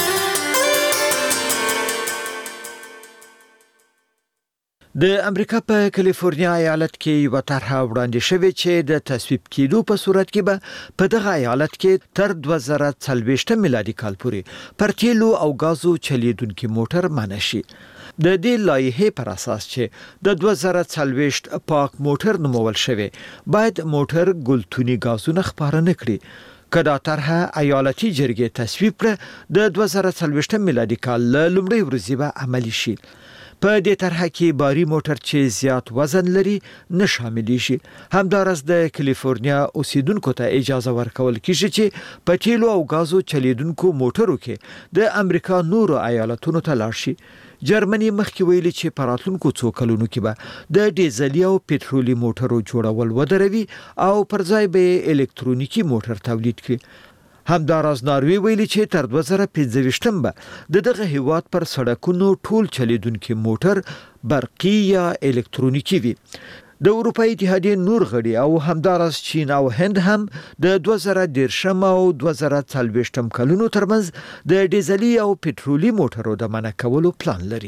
د امریکا په کالیفورنیا ایالت کې یو طرحه وړاندې شوې چې د تصویب کېدو په صورت کې به په دغه ایالت کې تر 2040 میلادي کال پورې پر تیلو او غازو چلیدونکو موټر منع شي. د دې لایحې پر اساس چې د 2040 پاک موټر نومول شوی باید موټر ګلتونی غازونه خپاره نه کړي. کدا طرحه ایالتي جرګې تصویب کړه د 2040 میلادي کال لومړۍ ورځې به عملی شي. په دې طرحه کې باري موټر چې زیات وزن لري نه شامل شي. همدارس د کالیفورنیا اوسیدونکو ته اجازه ورکول کیږي چې په تیلو او غازو چلیدونکو موټرو کې د امریکا نورو ایالتونو ته لاړ شي. جرمني مخکې ویلي چې په راتلونکو څو کلونو کې به د ډیزلي او پټرولي موټرو جوړول ودروي او پر ځای به الکترونیکي موټر تولید کړي. همداراز ناروی ویلي چې تر 2025 به دغه هیواد پر سړکونو ټول چلیدونکي موټر برقي یا الکترونیکي وي. د اروپای اتحادیې نور غړي او همداراز چین او هند هم د 2013 او 2024 کلونو ترمنځ د ډیزلي او پټرولي موټرو د منع کولو پلان لري.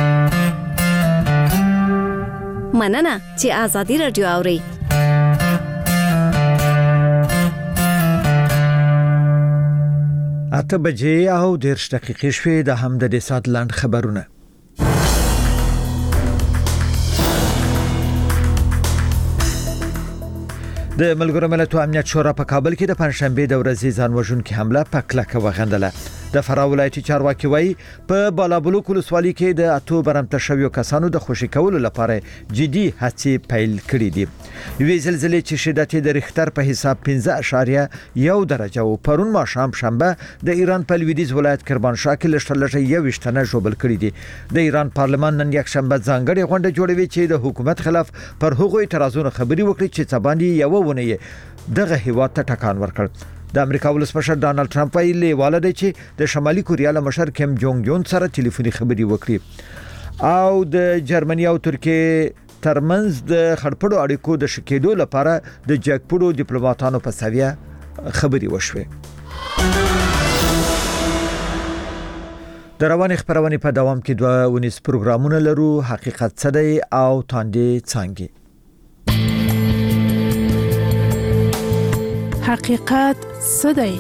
مننه چې آزادي رادیو اوري. اته بجې او 10 دقیقې شوې د همدې سات لاند خبرونه. د ملګرو ملتونو امنیت شورا په کابل کې د پنځشنبه د ورځې ځانوژونکي حمله په کلکه وغندله. د فراه ولایتي چارواکي وایي په بالابلوک ولسوالۍ کې د اتو برمته شویو کسانو د خوشي کولو لپاره جدي هڅې پیل کړې دي. یوې زلزلې چې شدت یې د ریختر په حساب 5.1 درجه او پرون ماښام شنبه د ایران په لویدیځ ولایت کرمانشاه کې لږ 21 تنه ژوبل کړي دي. د ایران پارلمان نن یک شنبه ځانګړې غونډه جوړوي چې د حکومت خلاف پر هغو اعتراضونو خبري وکړي چې څباندې یو ونه دغه هیواد ته ټکان ورکړ. د امریکا ولسمشر ډانلډ ټرمپ ویلي والده چې د شمالي کوریا له مشر کیم جونګ یون سره ټلیفوني خبري وکړي او د جرمني او ترکیې ترمنځ د خړپړو اړیکو د شکېدو لپاره د جګپړو ډیپلوماټانو په سویه خبري وشوه. د روان خبرونه په دوام کې دوه ونیس پروګرامونه لرو. حقیقت څه دی او تاندې څنګه. حقیقت څه دی؟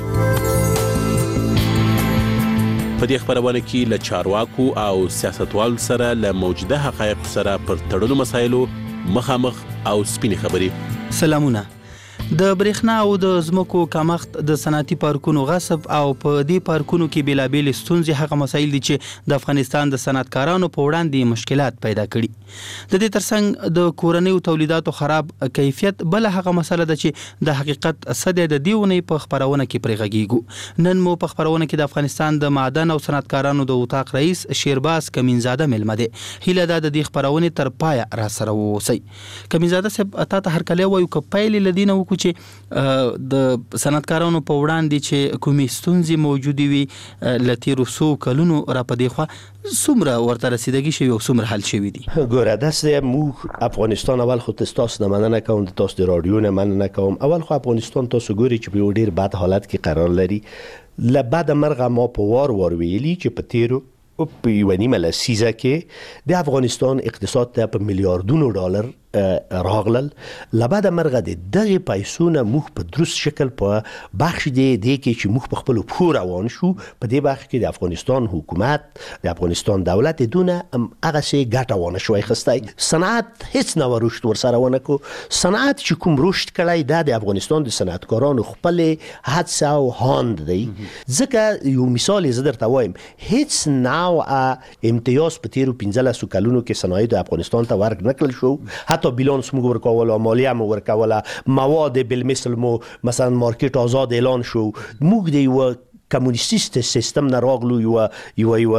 په دې خبرونه کې له چارواکو او سیاستوالو سره له موجوده حقایق سره پر تړلو مسایلو مخامخ او سپینې خبرې. سلامونه. د برېښنا او د زمکو کمښت د صنعتي پارکونو غصب او په دې پارکونو کې بیلابېل ستونزې هغه مسایل دي چې د افغانستان د صنعتکارانو په وړاندې مشکلات پیدا کړي. د دې ترڅنګ د کورنیو تولیداتو خراب کیفیت بل هغه مسله ده چې د حقیقت صد د دیونې په خبرونه کې پرېږديږي. نن مو په خبرونه کې د افغانستان د معدن او صنعتکارانو د وطاق رئیس شیرباز کمینزاده ملمه ده. هیله ده د دې خبرونه تر پای را سره ووسی. کمینزاده صاحب اته هر کله وایو ک پایل لدینه وکړو چې د صنعتکارانو په وړاندې چې کومې ستونزې موجودې وي لته روسو کلونو را پدې خو څومره ورته رسیدګي شوی او څومره حل شوی دي. ګوره داسې مو افغانستان اول خو تاسو نه مننه کوم، تاسو د رادیو نه مننه کوم. اول خو افغانستان تاسو ګوري چې په ډیر بد حالت کې قرار لري. ل بعد مرغه ما په وار ویلي چې په تیرو په یو نیمه لسیزه کې د افغانستان اقتصاد ته په میلیارډونو ډالر راغلل. لبعد مرغه د دغه پیسونه موږ په درست شکل په بخش دی کې چې موږ په خپل پور روان شو. په دې بخش کې د افغانستان حکومت د افغانستان دولت دونه هغه سي ګټه ونه شوي خستای. صنعت هیڅ نه ورشت ورسره ونه کو. صنعت چې کوم رشد کړای د افغانستان د صنعتکارانو خپل حادثه او هاند دی. ځکه یو مثال زه درته وایم، هیڅ نوع امتیاز په تیرو 15 کلونو کې صنایع د افغانستان ته ورک نکړل شو. حتی بیلانس مو ورکول او مالیه مو ورکول، مواد بالمثل مو مثلا مارکیټ آزاد اعلان شو. موږ د یو کمونیست سیستم نه راغلو یو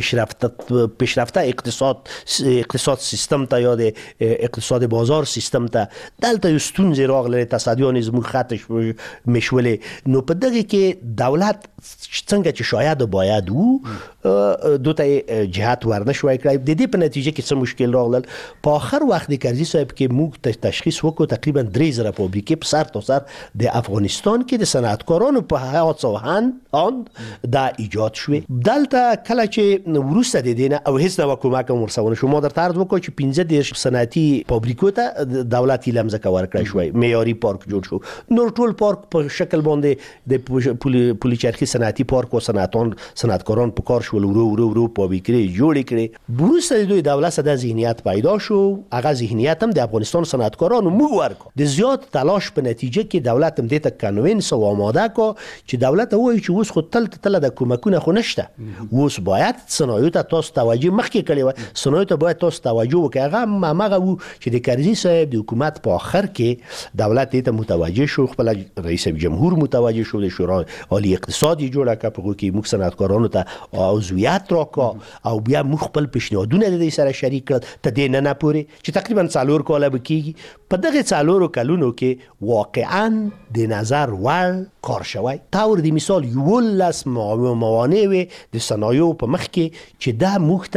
پیشرفته اقتصاد سیستم ته یا د اقتصاد بازار سیستم ته. دلته یو ستونزې راغله، تصدیان زموږ خطش مشولې. نو په دغه کې دولت څنګه چې شاید باید وو دوته جهات ورنشوي کړی. د دې په نتیجه کې څه مشکل راغلل. په آخر وخت د کرزي صاحب کې موږ تشخیص وکړو تقریبا 3000 فابریکې په سر تا سر د افغانستان کې د صنعتکارانو په حیات سوهن دا ایجاد شوه. دلته کله چې وروسته د دینه او هیڅ نو کومک ورسونه شو، ما در طرز وکړو چې 15 صنعتي فابریکو ته دولت لمزه کور کړی شوی، معیاري پارک جوړ شو. نور ټول پارک په شکل باندې د پولی چرخي صنعتي پارک او صنعتکاران په کار شو شول ورو فابریکې جوړې کړې وروسته د دوی دولت سره د ذهنیت پیدا شو هغه ذهنیت هم د افغانستان صنعتکارانو موږ ورکو د زیات تلاش په نتیجه کې دولت هم دې ته کنوینس او آماده کو چې دولت وایي چې اوس خو تل د کومکونه خو نشته اوس باید صنایعو ته تاسو توجه مخکې کړی و صنایعو ته باید تاسو توجه وکړئ هغه هغه وو چې د کرزي صاحب د حکومت په آخر کې دولت ته متوجه شو خپل رئیس جمهور متوجه شو د شورای عالی اقتصادي جوړه کړه په کې موږ صنعتکارانو ته عضویت راکړه او بیا موږ خپل پیشنهادونه د سره شریک کړل ته د نه پورې چې تقریبا 4 کاله بکیږي په دغه 4 کلونو کې واقعا د نظر ور کار شوی تاور د مثال یو لاس موانع د صنایعو په مخ کې چې دا موږ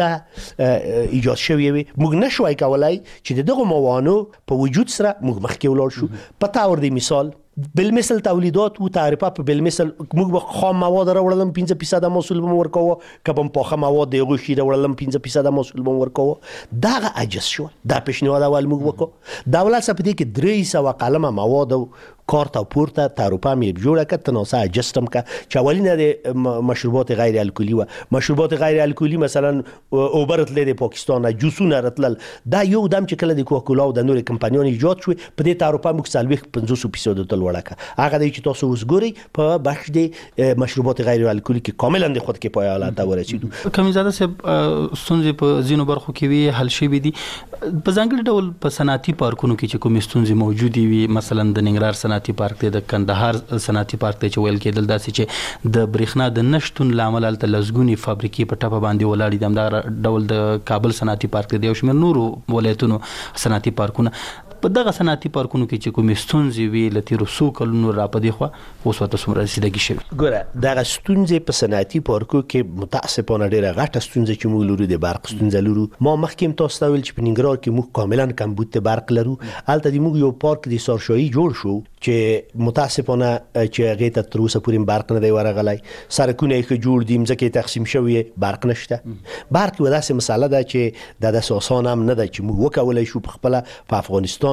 ته ایجاد شوی وي موږ نشوای کولای چې دغه موانع په وجود سره موږ مخکې ولاړ شو په تاور د مثال بالمثل تولیدات او تعرفه په بالمثل موږ خام مواد راوړلم 5% محصول به ورکوو کبم پاخه مواد یو شی راوړلم 5% محصول به ورکوو دا عجز شو دا پیشنهاد اول موږ وکړو دولت څخه دې کې 300 قلمه مواد کارت او پورته تعرفه می جوړه کړه تناسه جستم کا چاولینه د مشروبات غیر الکلی و مشروبات غیر الکلی مثلا اوبرت لري پاکستان جوسونه راتل دا یو دم چې کله د کوکاکولا او د نور کمپانیونو ایجاد شو په دې تعرفه مختلف 50% تل وړه هغه د چې تاسو وسګوري په بخش د مشروبات غیر الکلی کې کاملا د خود کې پای حالت ورسېدو کمیزاده صاحب ستونزې په زینو برخو کې وی حل شي دي په ځانګړي ډول په صنعتي پارکونو کې چې کوم ستونزې موجود وي مثلا د ننګرهار صنعتي پارک ته د کندهار صنعتي پارک ته چې ویل کېدل داسې چې د برېښنا د نشټون لامل الته لزګونی فابریکې په ټاپه باندې ولاړې دي دا ډول د کابل صنعتي پارک ته د یو شمېر نورو ولایتونو صنعتي پارکونه په دغه صنعتي پارکونو کې چې کومې ستونزې وي له تیرو څو کلونو راپدې خوا اوس ورته څومره رسیدګي شوي ګوره دغه ستونزې په صنعتي پارکو کې متاسفانه ډېره غټه ستونزه چې موږ لرو د برق ستونزه لرو ما مخکې تاسو ته ویل چې په ننګرهار کې موږ کاملا کمبود برق لرو الته د موږ یو پارک د سارشاهي جوړ شو چې متاسفانه چې هغه ته تر اوسه پورې برق نه دی ورغلی سرکونه یې جوړ دي مځکه تقسیم شوی برق نشته برق یو داسې مسله ده چې د اساسان هم نه ده چې موږ وکولای شو په خپل په افغانستان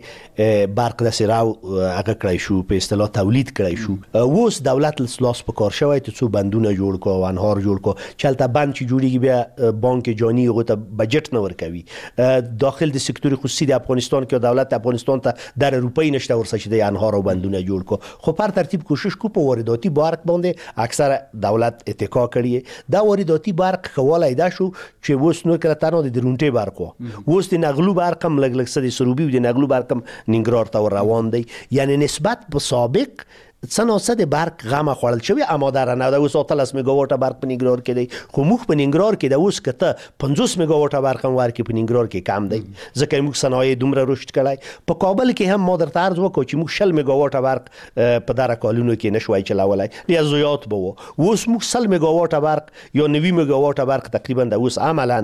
کې برق د سراو هغه کړی شو په اصطلاح تولید کړی شو اوس دولت لاس په کار شوی ته څو بندونه جوړ کو انهار جوړ کو چلته بند چې جوړیږي بیا بانک جهانی هغه ته بجټ نه ورکوي داخل د سکتور خصوصي د افغانستان کې دولت افغانستان ته در روپۍ نشته ورسې چې د انهار او بندونه جوړ کو خو پر ترتیب کوشش کو په وارداتي برق باندې اکثر دولت اتکا کړی دا وارداتي برق خوالای دا شو چې وس نو کړه تنه د درونټي برق وس د نغلو برق هم لګ سړي سروبي د نغلو برق هم ننګرهار ته روان دی یعنی نسبت په سابق څنګه د برق غمه خوړل شوی اما در نه د اوس 30 میگاواټ برق په ننګرهار کې دی خو موږ په ننګرهار کې د اوس کته 50 میگاواټ برق هم ورکې په ننګرهار کې کم دی ځکه موږ صنایع دومره رشد کړای په کابل کې هم ما در طرز وکړو چې موږ 60 میگاواټ برق په دغه کالونو کې نشوای چلاولای یا زیات به اوس موږ 100 میگاواټ برق یا 90 میگاواټ برق تقریبا د اوس عملاً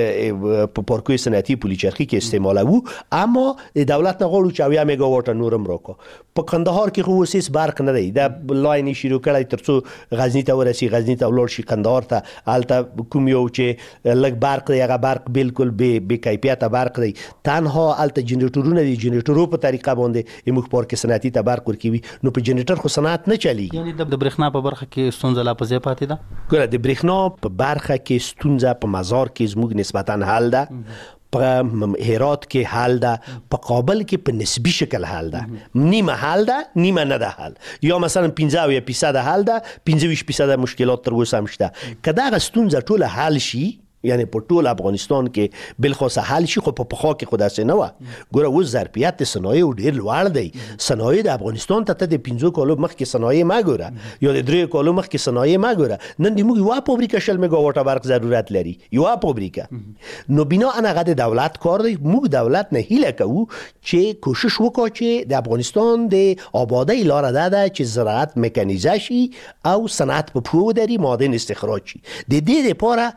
په پارکوي صنعتي پولیچرخي کې استعمالوو اما د دولت نه غواړو چې 80 میگاواټ نورم راکو په کندهار کې خو اوس برق نه دی دا لاین شروع کړی ترڅو غزنی ته ورسی غزنی ته ولور شي کندهار ته الته کوم یو چې لګ برق دی هغه برق بالکل به کیفیت برق دی تنها الته جنریټورونه دي جنریټورو په طریقه باندې موږ پارک صنعتي ته برق ورکوي نو په جنریټر خو صنعت نه چلی یعنی د برېښنا په برخه کې ستونزه لا پځې پاتې ده ګوره د برېښنا په برخه کې ستونزه په مزار کې زموږ نسبتا حل ده په هرات کې حل ده په کابل کې په نسبی شکل حل ده نیمه حل ده نیمه نه ده حل یا مثلا 15% حل ده 15% مشکلات تر اوسه هم شته که دغه ستونزه ټوله حل شي یعنی په ټول افغانستان کې بالخصوص حل شي خو په پخوا کې خدا سي نه و ګوره اوس ظرفیت د صنایع ډیر لوړ دی صنایع د افغانستان ته د 15 کالو مخکې صنایع ما ګوره یا د 3 کالو مخکې صنایع ما ګوره نن د موږ یو فابریکه 60 میگاواټ برق ضرورت لري یو فابریکه نو بنا هغه د دولت کار دی موږ دولت نه هیله کوو چې کوشش وکړي چې د افغانستان د آبادی لار ده چې زراعت میکانیزه شي او صنعت په پوه دري ماده استخراج شي د دې لپاره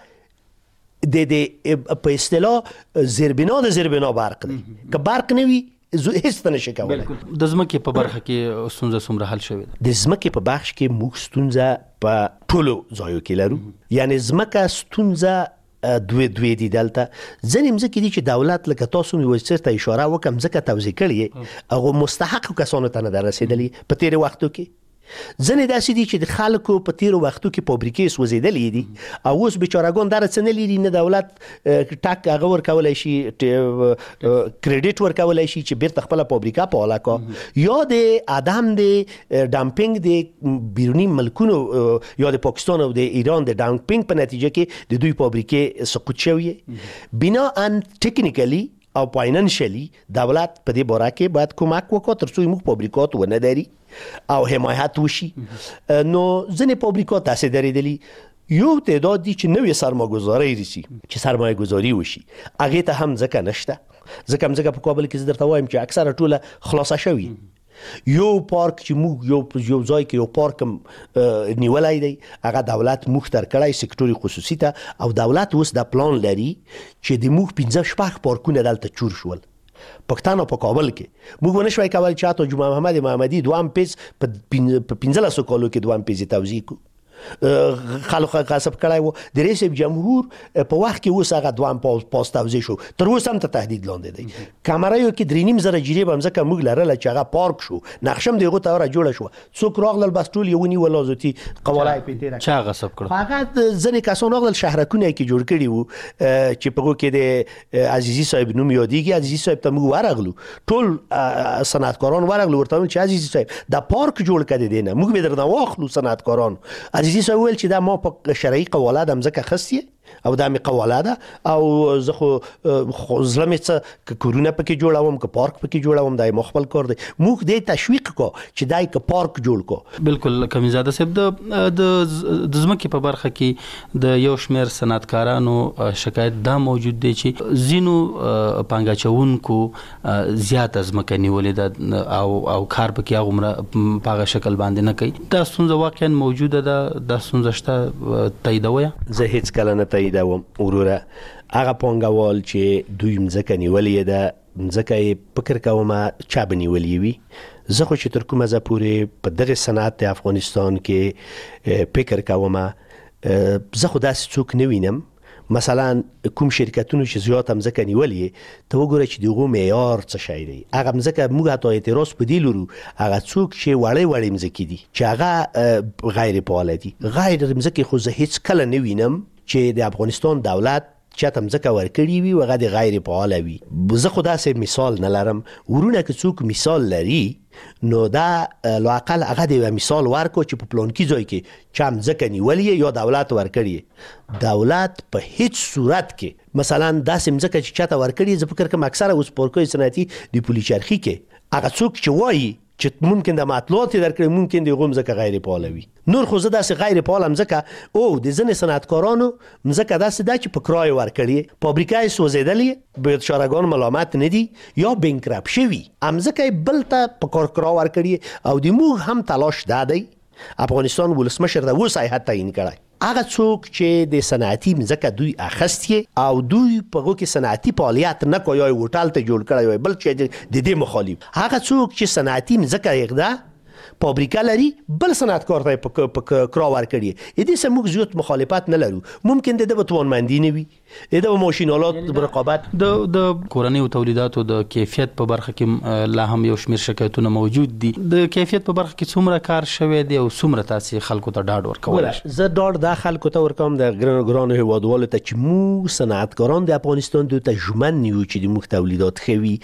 د په اصطلاح زیربنا برق دی که برق نه وي هیڅ نشي کولای د ځمکې په برخه کې ستونزه څومره حل شوې ده د ځمکې په بخش کې موږ ستونزه په ټولو ځایو کې لرو یعنی ځمکه ستونزه دوی دي دلته ځنې مځکې دي چې دولت لکه تاسو مې وایي ته اشاره وکم ځکه توضیح کړی هغه مستحق کسانو ته نه رسیدلی په تیر وختو کې ځنې داسې دي چې د خلکو په تیرو وختو کې فابریکې سوځېدلې دي او اوس بیچارهګان دغه څه نه لري، نه دولت ټاک هغه ورکولی شي، کریډټ ورکولی شي چې بیرته خپله فابریکه فعاله کړه، یا د عدم د ډمپینګ د بیروني ملکونو یا د پاکستان او د ایران د ډمپینګ په نتیجه کې د دوی فابریکې سقوط شوي. بنا ان ټیکنیکلی او فاینانشلی دولت په دې باره کې باید کومک وکړي تر څو موږ فابریکات ونه دري او حمایت وشي. نو ځینې فابریکات داسې درېدلي، یو تعداد دي چې نوې سرمایه‌ګذاري رسي چې سرمایه‌ګذاري وشي، هغې ته هم ځکه نشته. ځکه په کابل کې زه درته وایم چې اکثره ټوله خلاصه شوي. یو پارک چې موږ یو ځای کې یو پارک نیولای دی، هغه دولت موږ تر کړی سکتوري خصوصي ته، او دولت اوس د پلان لري چې د موږ 15 پارکونه دلته چور شول پښتانه په کابل کې. موږ ونه شوای کولای چې حتی جمعه محمد محمدي دوام پیس په 15 کالو کې دوام پیس توزیع کو. خلکو غصب کړای وو د رئیس جمهور په وخت کې اوس هغه دوام پاس توزیع شو، تر اوسه هم ته تهدید لاندې دی. کامرایو کې 3.5 زره جریب هم ځکه موږ لرله چې هغه پارک شو، نقشم دغه ته را جوړه شو، څوک راغلل بس ټول یو نیول لازمتي قوالای پیټه چا غصب کړ. فقط ځنې کسان راغلل شهرکونه کې جوړ کړي وو چې په کې د عزیزي صاحب نوم یادېږي. عزیزي صاحب ته موږ ورغلو، ټول صنعتکاران ورغلو، ورته چې عزیزي صاحب دا پارک جوړ کړی دی نه، موږ به درنه واخلو صنعتکاران. عزیزي صاحب ویل چې دا ما په شرعي قواله د مځکه خستې او دا مې قواله ده، او زه خو زړه مې څه کورونه پکې جوړوم که پارک پکې جوړوم، دا یې خپل کار دی. موږ دې تشویق کو چې دا یې پارک جوړ کو. بالکل کمیزاده صاحب د ځمکې په برخه کې د یو شمېر صنعتکارانو شکایت دا موجود دی چې ځینو پانګاچوونکو زیاته ځمکه نیولې ده او کار پکې هغومره په هغه شکل باندې نه کوي. دا ستونزه واقعا موجوده ده، دا ستونزه شته، تاییدوئ؟ زه هیڅ کله نه تاییدوم وروره. هغه پانګوال چې دوی مځکه نیولې ده، مځکه یې فکر کومه چا به نیولې وي. زه خو چې تر کومه ځه پورې په دغه صنعت د افغانستان کې فکر کومه، زه خو داسې څوک نه وینم. مثلا کوم شرکتونو چې زیات مځکه نیولې، ته وګوره چې دغه معیار څه شی دی. هغه مځکه موږ ته اعتراض په دې لرو، هغه څوک چې وړې مځکې دي چې هغه غیر فعال دي. غیر مځکې خو زه هیڅ کله نه وینم چې د افغانستان دولت چاته مځکه ورکړي وي او هغه د غیر فعال وي. زه خو داسې مثال نه لرم. ورونه که څوک مثال لري نو دا لااقل هغه د مثال ورکو چې په پلانکي ځای کې چا مځکه نیولې یا دولت ورکړي. دولت په هیڅ صورت کې مثلا داسې مځکه چې چاته ورکړي، زه فکر کوم اکثره اوس پارکای صنعتي د پولیچرخي کې هغه څوک چې وایي چې ممکن د معطلات درکړي، ممکن د غومزه غیر فعال وي. نور خو زه داسې غیر فعال مځکه او د ځنې صنعتکارانو مځکه داسې ده چې په کرای ورکړي، فابریکای سوځېدلې، بیچارهګان ملامت نه دي یا بینکرپټ شوي، مځکه بل ته په کار کرا ورکړي. او د موږ هم تلاش دادی افغانستان ولسمشر د وسای حتی این کړای. هغه څوک چې د صنعتي مځکه دوی اخستې او دوی په هغه کې صنعتي فعالیت نه کوي، هوټل ته جوړ کړی وي، بل چې د دې مخالف هغه څوک چې صنعتي مځکه یغدا فابریکه لري، بل صنعتکار ته په کرا ورکړي، دې سم موږ زیات مخالفت نه لرو. ممکن د توانمندي نه وي، د ماشینالات رقابت، د کورنیو تولیداتو د کیفیت په برخه کې لا هم یو شمېر شکایتونه موجود دي. د کیفیت په برخه کې څومره کار شوی دی او څومره تاسو خلکو ته ډاډ ورکولی شئ؟ زه ډاډ د خلکو ته ورکوم د ګرانو هیوادوالو ته چې موږ صنعتکاران د افغانستان دوی ته ژمن یو چې د موږ تولیدات خوي.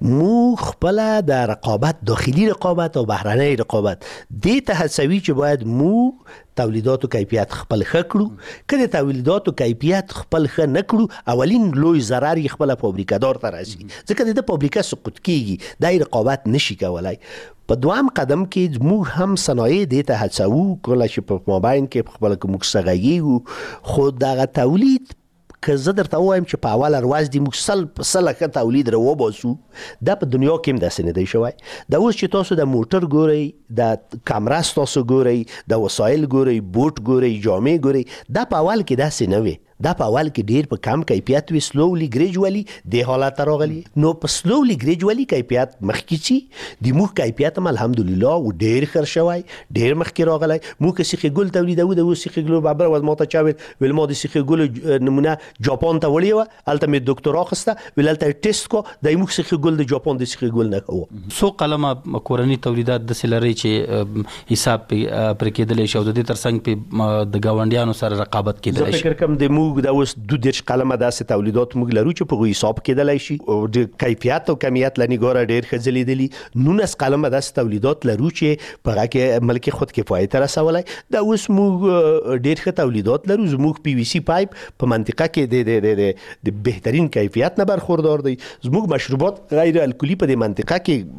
موږ خپل د رقابت، داخلي رقابت او بهرنۍ رقابت دې ته هڅوي چې باید موږ تولیداتو کیفیت خپل ښه کړو. که د تولیداتو کیفیت خپل ښه نه کړو، اولین لوی ضرر یې خپل فابریکه دار ته راځي، ځکه د فابریکه سقوط کیږي، دا رقابت نشي کولای. په دوام قدم کې موږ هم صنایع دې ته هڅوو، کله چې په مابین کې خپل موږ سغږیږو، خو دغه تولید که زه درته وایم چې په اول ورځ د موږ سل ښه تولید راوباسو، دا په دنیا کې هم داسې نه دی شوی. دا اوس چې تاسو د موټر ګورئ، د کامرا تاسو ګورئ، د وسایل ګورئ، بوټ ګورئ، جامې ګورئ، دا په اول کې داسې نه وي. دا په اول کې ډیر په کم کیفیت وي سلولی ګریجوالي د حالت راغلي نو په سلولی ګریجوالي کیفیت مخکې چی د موږ کیفیت هم الحمدلله و ډیر خر شوی ډیر مخکې راغلی موږ سیخ ګل تولیدو د سیخ ګل بابر و ما ته چاوي ول ما د سیخ ګل نمونه جاپان ته وړي و الته می ډاکټر اخسته ولته ټیسټ کو د موږ سیخ ګل د جاپان د سیخ ګل نه کوو سو قلمه کورنی تولیدات د سلری چې حساب پر کېدلې شو د دې ترڅنګ په د گاونډیانو سره رقابت کېدلې شي فکر کوم د موږ د اوس 2 قلمه داسې تولیدات موږ لرو چې په حساب کېدلای شي او د کیفیت او کمیت لنی ګوره ډیر خځلیدلی 19 قلمه داسې تولیدات لرو چې په هغه کې ملک خود کفایت تر رسولای د اوس موږ ډیر ښه تولیدات لرو زموږ پی وی سی پایپ په منطقه کې د بهترین کیفیت نه برخوردار دی زموږ مشروبات غیر الکلی په دې منطقه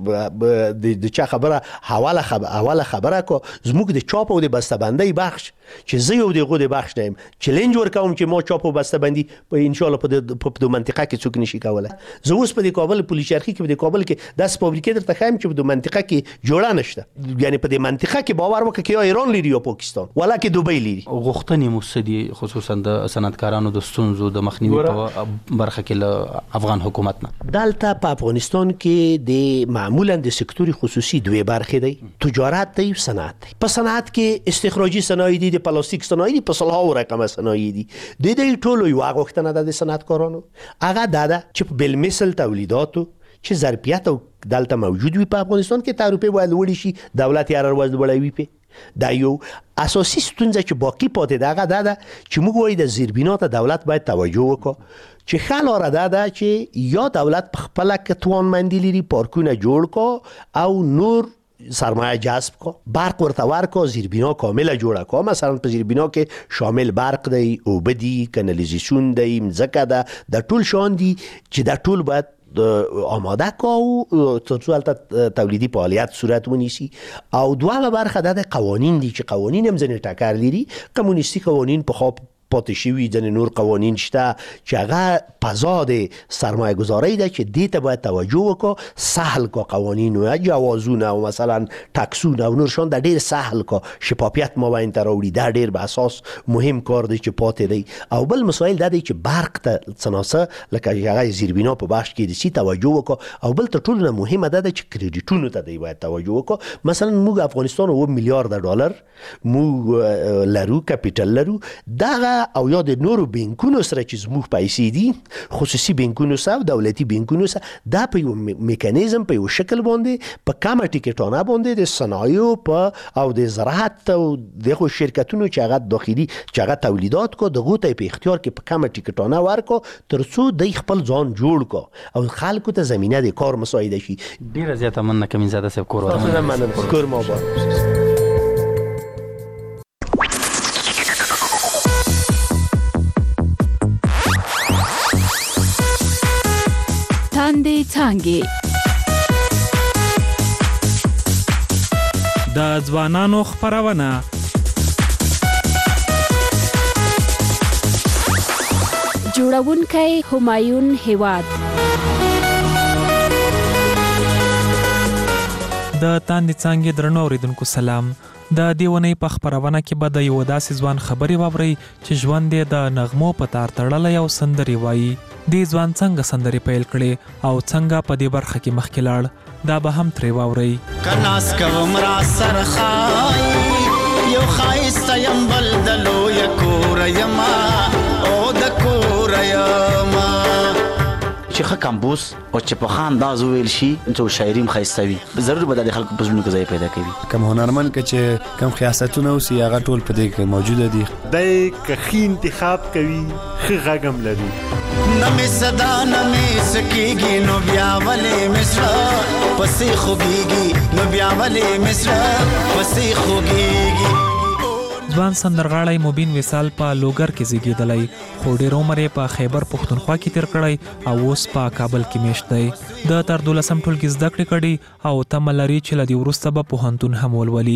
کې د چا خبره حواله خبره کو زموږ د چاپ او د بسته‌بندۍ بخش چې زه یو دغه د بخش نیم چیلنج ورکوم چې ما چاپ او بسته‌بندي په ان شاء الله په د منطقه کې څوک نشي کولای زه اوس په د کابل پولیس چرخي کې په کابل کې داس فابریکې درته خایم چې په منطقه کې جوړه نشته یعنی په د منطقه کې باور وکړه چې ایران لري او پاکستان ولا کې دوبۍ لري غوښتنې مسدي خصوصا د صنعتکارانو د ستونزو د مخنیوي په برخه کې له افغان حکومت نه دلته په افغانستان کې د معمولا د سکتور خصوصي دوه برخې دي تجارت دی صنعت په صنعت کې استخراجي صنایع دي د پلاستیک صنایع په صلاح رقم صنایع دي د دې ټولو یو غوښتنه ده د صنعتکارانو هغه ده چې بل مثل تولیداتو چې ظرفیت دلته موجود وي په افغانستان کې تعرفه باید وړي شي دولت یې راوځي وړي په دا یو اساسي ستونزه چې باقی پاتې ده هغه ده چې موږ وایو د زیربنا ته دولت باید توجه وکړي چې خلاره ده چې یا دولت په خپل کې توانمندي لري پارکونه جوړ کو او نور سرمایه جذب کو برق ورته ورکو زیربنا کامله جوړه کو مثلا په زیربنا کې شامل برق دی اوبدي کنالیزیشن دی مځکه ده د ټول شان دي چې د ټول باید آماده کو ترڅو البته تولیدي فعالیت صورت ونیسي او دوه برخه د قوانین دي چې قوانین هم ځنې ټاکر لري کمونیستي قوانین په خاطر پاتې شوي ځنې نور قوانین شته چې هغه فضا د سرمایه گذارۍ ده چې دې ته باید توجه وکړو سهل کو قوانین او جوازونه او مثلا ټکسونه او نور شان د ډېر سهل کو شفافیت مابین ته راوړي دا ډېر به اساس مهم کار دی چې پاتې دی او بل مسایل دا دی چې برق ته څناسه لکه هغه زیربنا په بخش کې دي توجه وکړو او بل تر ټولو مهمه ده چې کریډیټونو ته دی باید توجه وکړو مثلا موږ افغانستان 1 میلیارډ ډالر موږ لرو کپټل لرو دا او یا د نورو بانکونو سره چې زموږ پیسې دي خصوصي بانکونو سره دولتي بانکونو سره دا په یو میکانیزم په یو شکل باندې په کمه ټیکټونه باندې د صنایعو په او د زراعت او دغه شرکتونو چې هغه داخلي چې هغه تولیدات کو دغه ته په اختیار کې په کمه ټیکټونه ورکو ترڅو د خپل ځان جوړ کو او خلکو ته زمينه د کار مساعده شي ډیره زیاته مننه کوم زیاده سب کور ورته کور مو بار څانګې د ځوانانو خبرونه جوړونکی همایون هیواد د تاندې څانګې درنو اوریدونکو سلام د دیونې په خبرونه کې به د یو داسې ځوان خبري واوري چې ژوند یې د نغمو په تار تړلی او سندري وایي دې ځوان څنګه سندري پیل کړي او څنګه په دې برخه کې مخکې لاړ دا به هم ترې واورئ کناس کوم را سرخای یو خایسته یم بل د لویه کوره یما او د کوره یما چې ښه کمبوس او چې په ښه انداز وویل شي نو شاعري هم ښایسته وي ضرور به د خلکو په زړونو کې ځای پیدا کوي کم هنرمند که چې کم خیاستونه اوسي هغه ټول په دې کې موجوده دي دی که ښه انتخاب کوي ښه غږ هم لري نه مې صدا نه مې سکېږي نو بیا ولې مصره پسې خوږېږي نو بیا ولې مصره پسې خوږېږي ځوان سندرغاړی مبین وصال په لوګر کې زیږېدلی خو ډېر عمر یې په خیبر پښتونخوا کې تیر کړی او اوس په کابل کې میشت دی د تر 12 ټولګي زده کړې کړي او تمه لري چې له دې وروسته به پوهنتون هم ولولي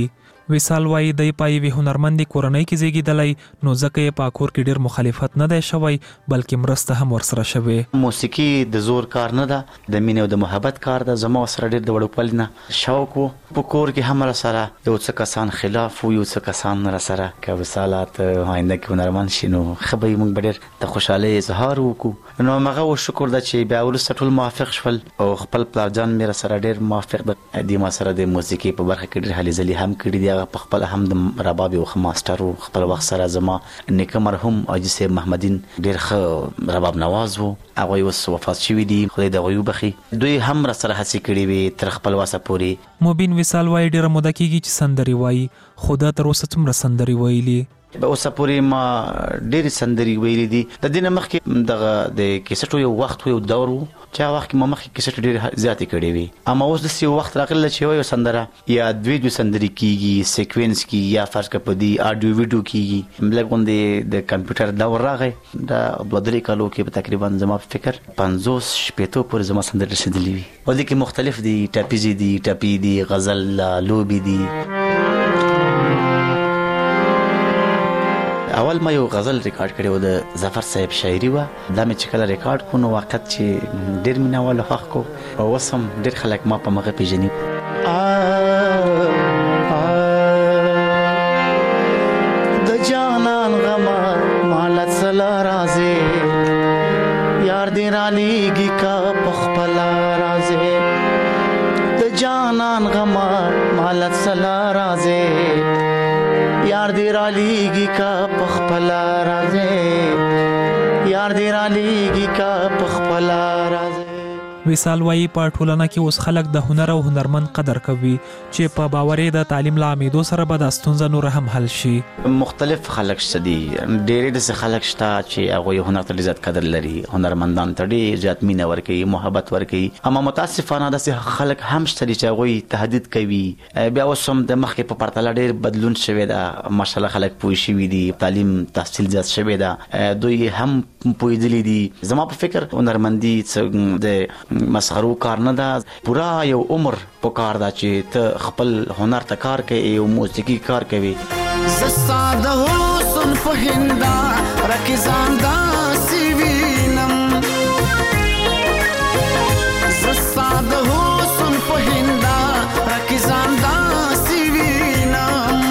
وصال وایي د پایوي هنرمند کورنۍ کې زیږیدلی نو ځکه یې په کور کې ډیر مخالفت نه دی شوی بلکې مرسته هم ورسره شوی. موسیقي د زور کار نه ده، د مینې او د محبت کار ده. زما سره ډیر د وړوکوالي نه شوق و. په کور کې هم سره یو څه کسان خلاف وو، یو څه کسان را سره که وصالات آینده کې هنرمند شي نو ښه به موږ ډیر د خوشحالۍ اظهار وکړو. نو هغه شکر ده چې بیا وروسته ټول موافق شول او خپل پلارجان مې را سره ډیر موافق ده. دې ما سره د موسیقي په برخه کې ډیر هلې ځلې هم کړي دي. په خپل هم د رباب یو ماستر و. خپل وخت سره زما نیکه مرحوم حاجي صاحب محمدین ډیر ښه رباب نواز و. هغه اوس وفات شوي دي، خدای د هغوی وبخي. دوی هم را سره هڅې کړې وې تر خپل وسه پورې. مبین وصال وایي ډیره موده کېږي چې سندرې وایي، خو دا تر اوسه څومره سندرې ویلي؟ به اوسه پورې ما ډېرې سندرې ویلي دي. د دې نه مخکې دغه د کیسټو یو وخت یو دور و چې هغه وخت کې ما مخکې کیسټ ډېرې زیاتې کړې وي. اما اوس داسې یو وخت راغلی چې یو سندره یا دوې سندرې کېږي، سیکوینس کېږي، یا فرض کړه په دې اډیو ویډیو کېږي. لږ غوندې د کمپیوټر دور راغی. دا 2-3 کالو کې په تقریبا زما فکر 50-60 پورې زما سندرې رسېدلې وي. او دې کې مختلف دي، ټپیزې دي، ټپي دي، غزل، لوبې دي. اول ما یو غزل ریکارډ کړی و، د ظفر صاحب شاعري وه. دا مې چې کله ریکارډ کړو نو وخت چې ډېر مینهوال خوښ کړو او اوس هم ډېر خلک ما په مغه پېژني. د جانان غمه مالت سلا رازې یار دې رالیږي کا په خپله رازې. د جانان غمه مالت سلا رازې یار دې رالیږي کا په خپله رازې، یار دې رالیږي کا په خپله رازې. وصال وایي په ټولنه کې اوس خلک د هنر او هنرمند قدر کوي چې په باور د تعلیم له عامېدو سره به دا ستونزه نور هم حل شي. مختلف خلک شته دي، ډېرې داسې خلک شته چې هغوی هنر ته ډېر زیات قدر لري، هنرمندانو ته ډېر زیات مینه ورکوي، محبت ورکوي. اما متاسفانه داسې خلک هم شته دي چې هغوی تهدید کوي. بیا اوس هم د مخکې په پرتله ډېر بدلون شوی ده. ماشاءالله خلک پوه شوي دي، تعلیم تحصیل زیات شوی ده، دوی هم پوهېدلي دي. زما په فکر هنرمندي د مسخرو کار نه ده، پورا یو عمر په کار ده چې ته خپل هنر ته کار کوي او موسیقي کار کوي. زستا د حسن په هندا رکزان داسې وینم، زستا د حسن په هندا رکزان داسې وینم،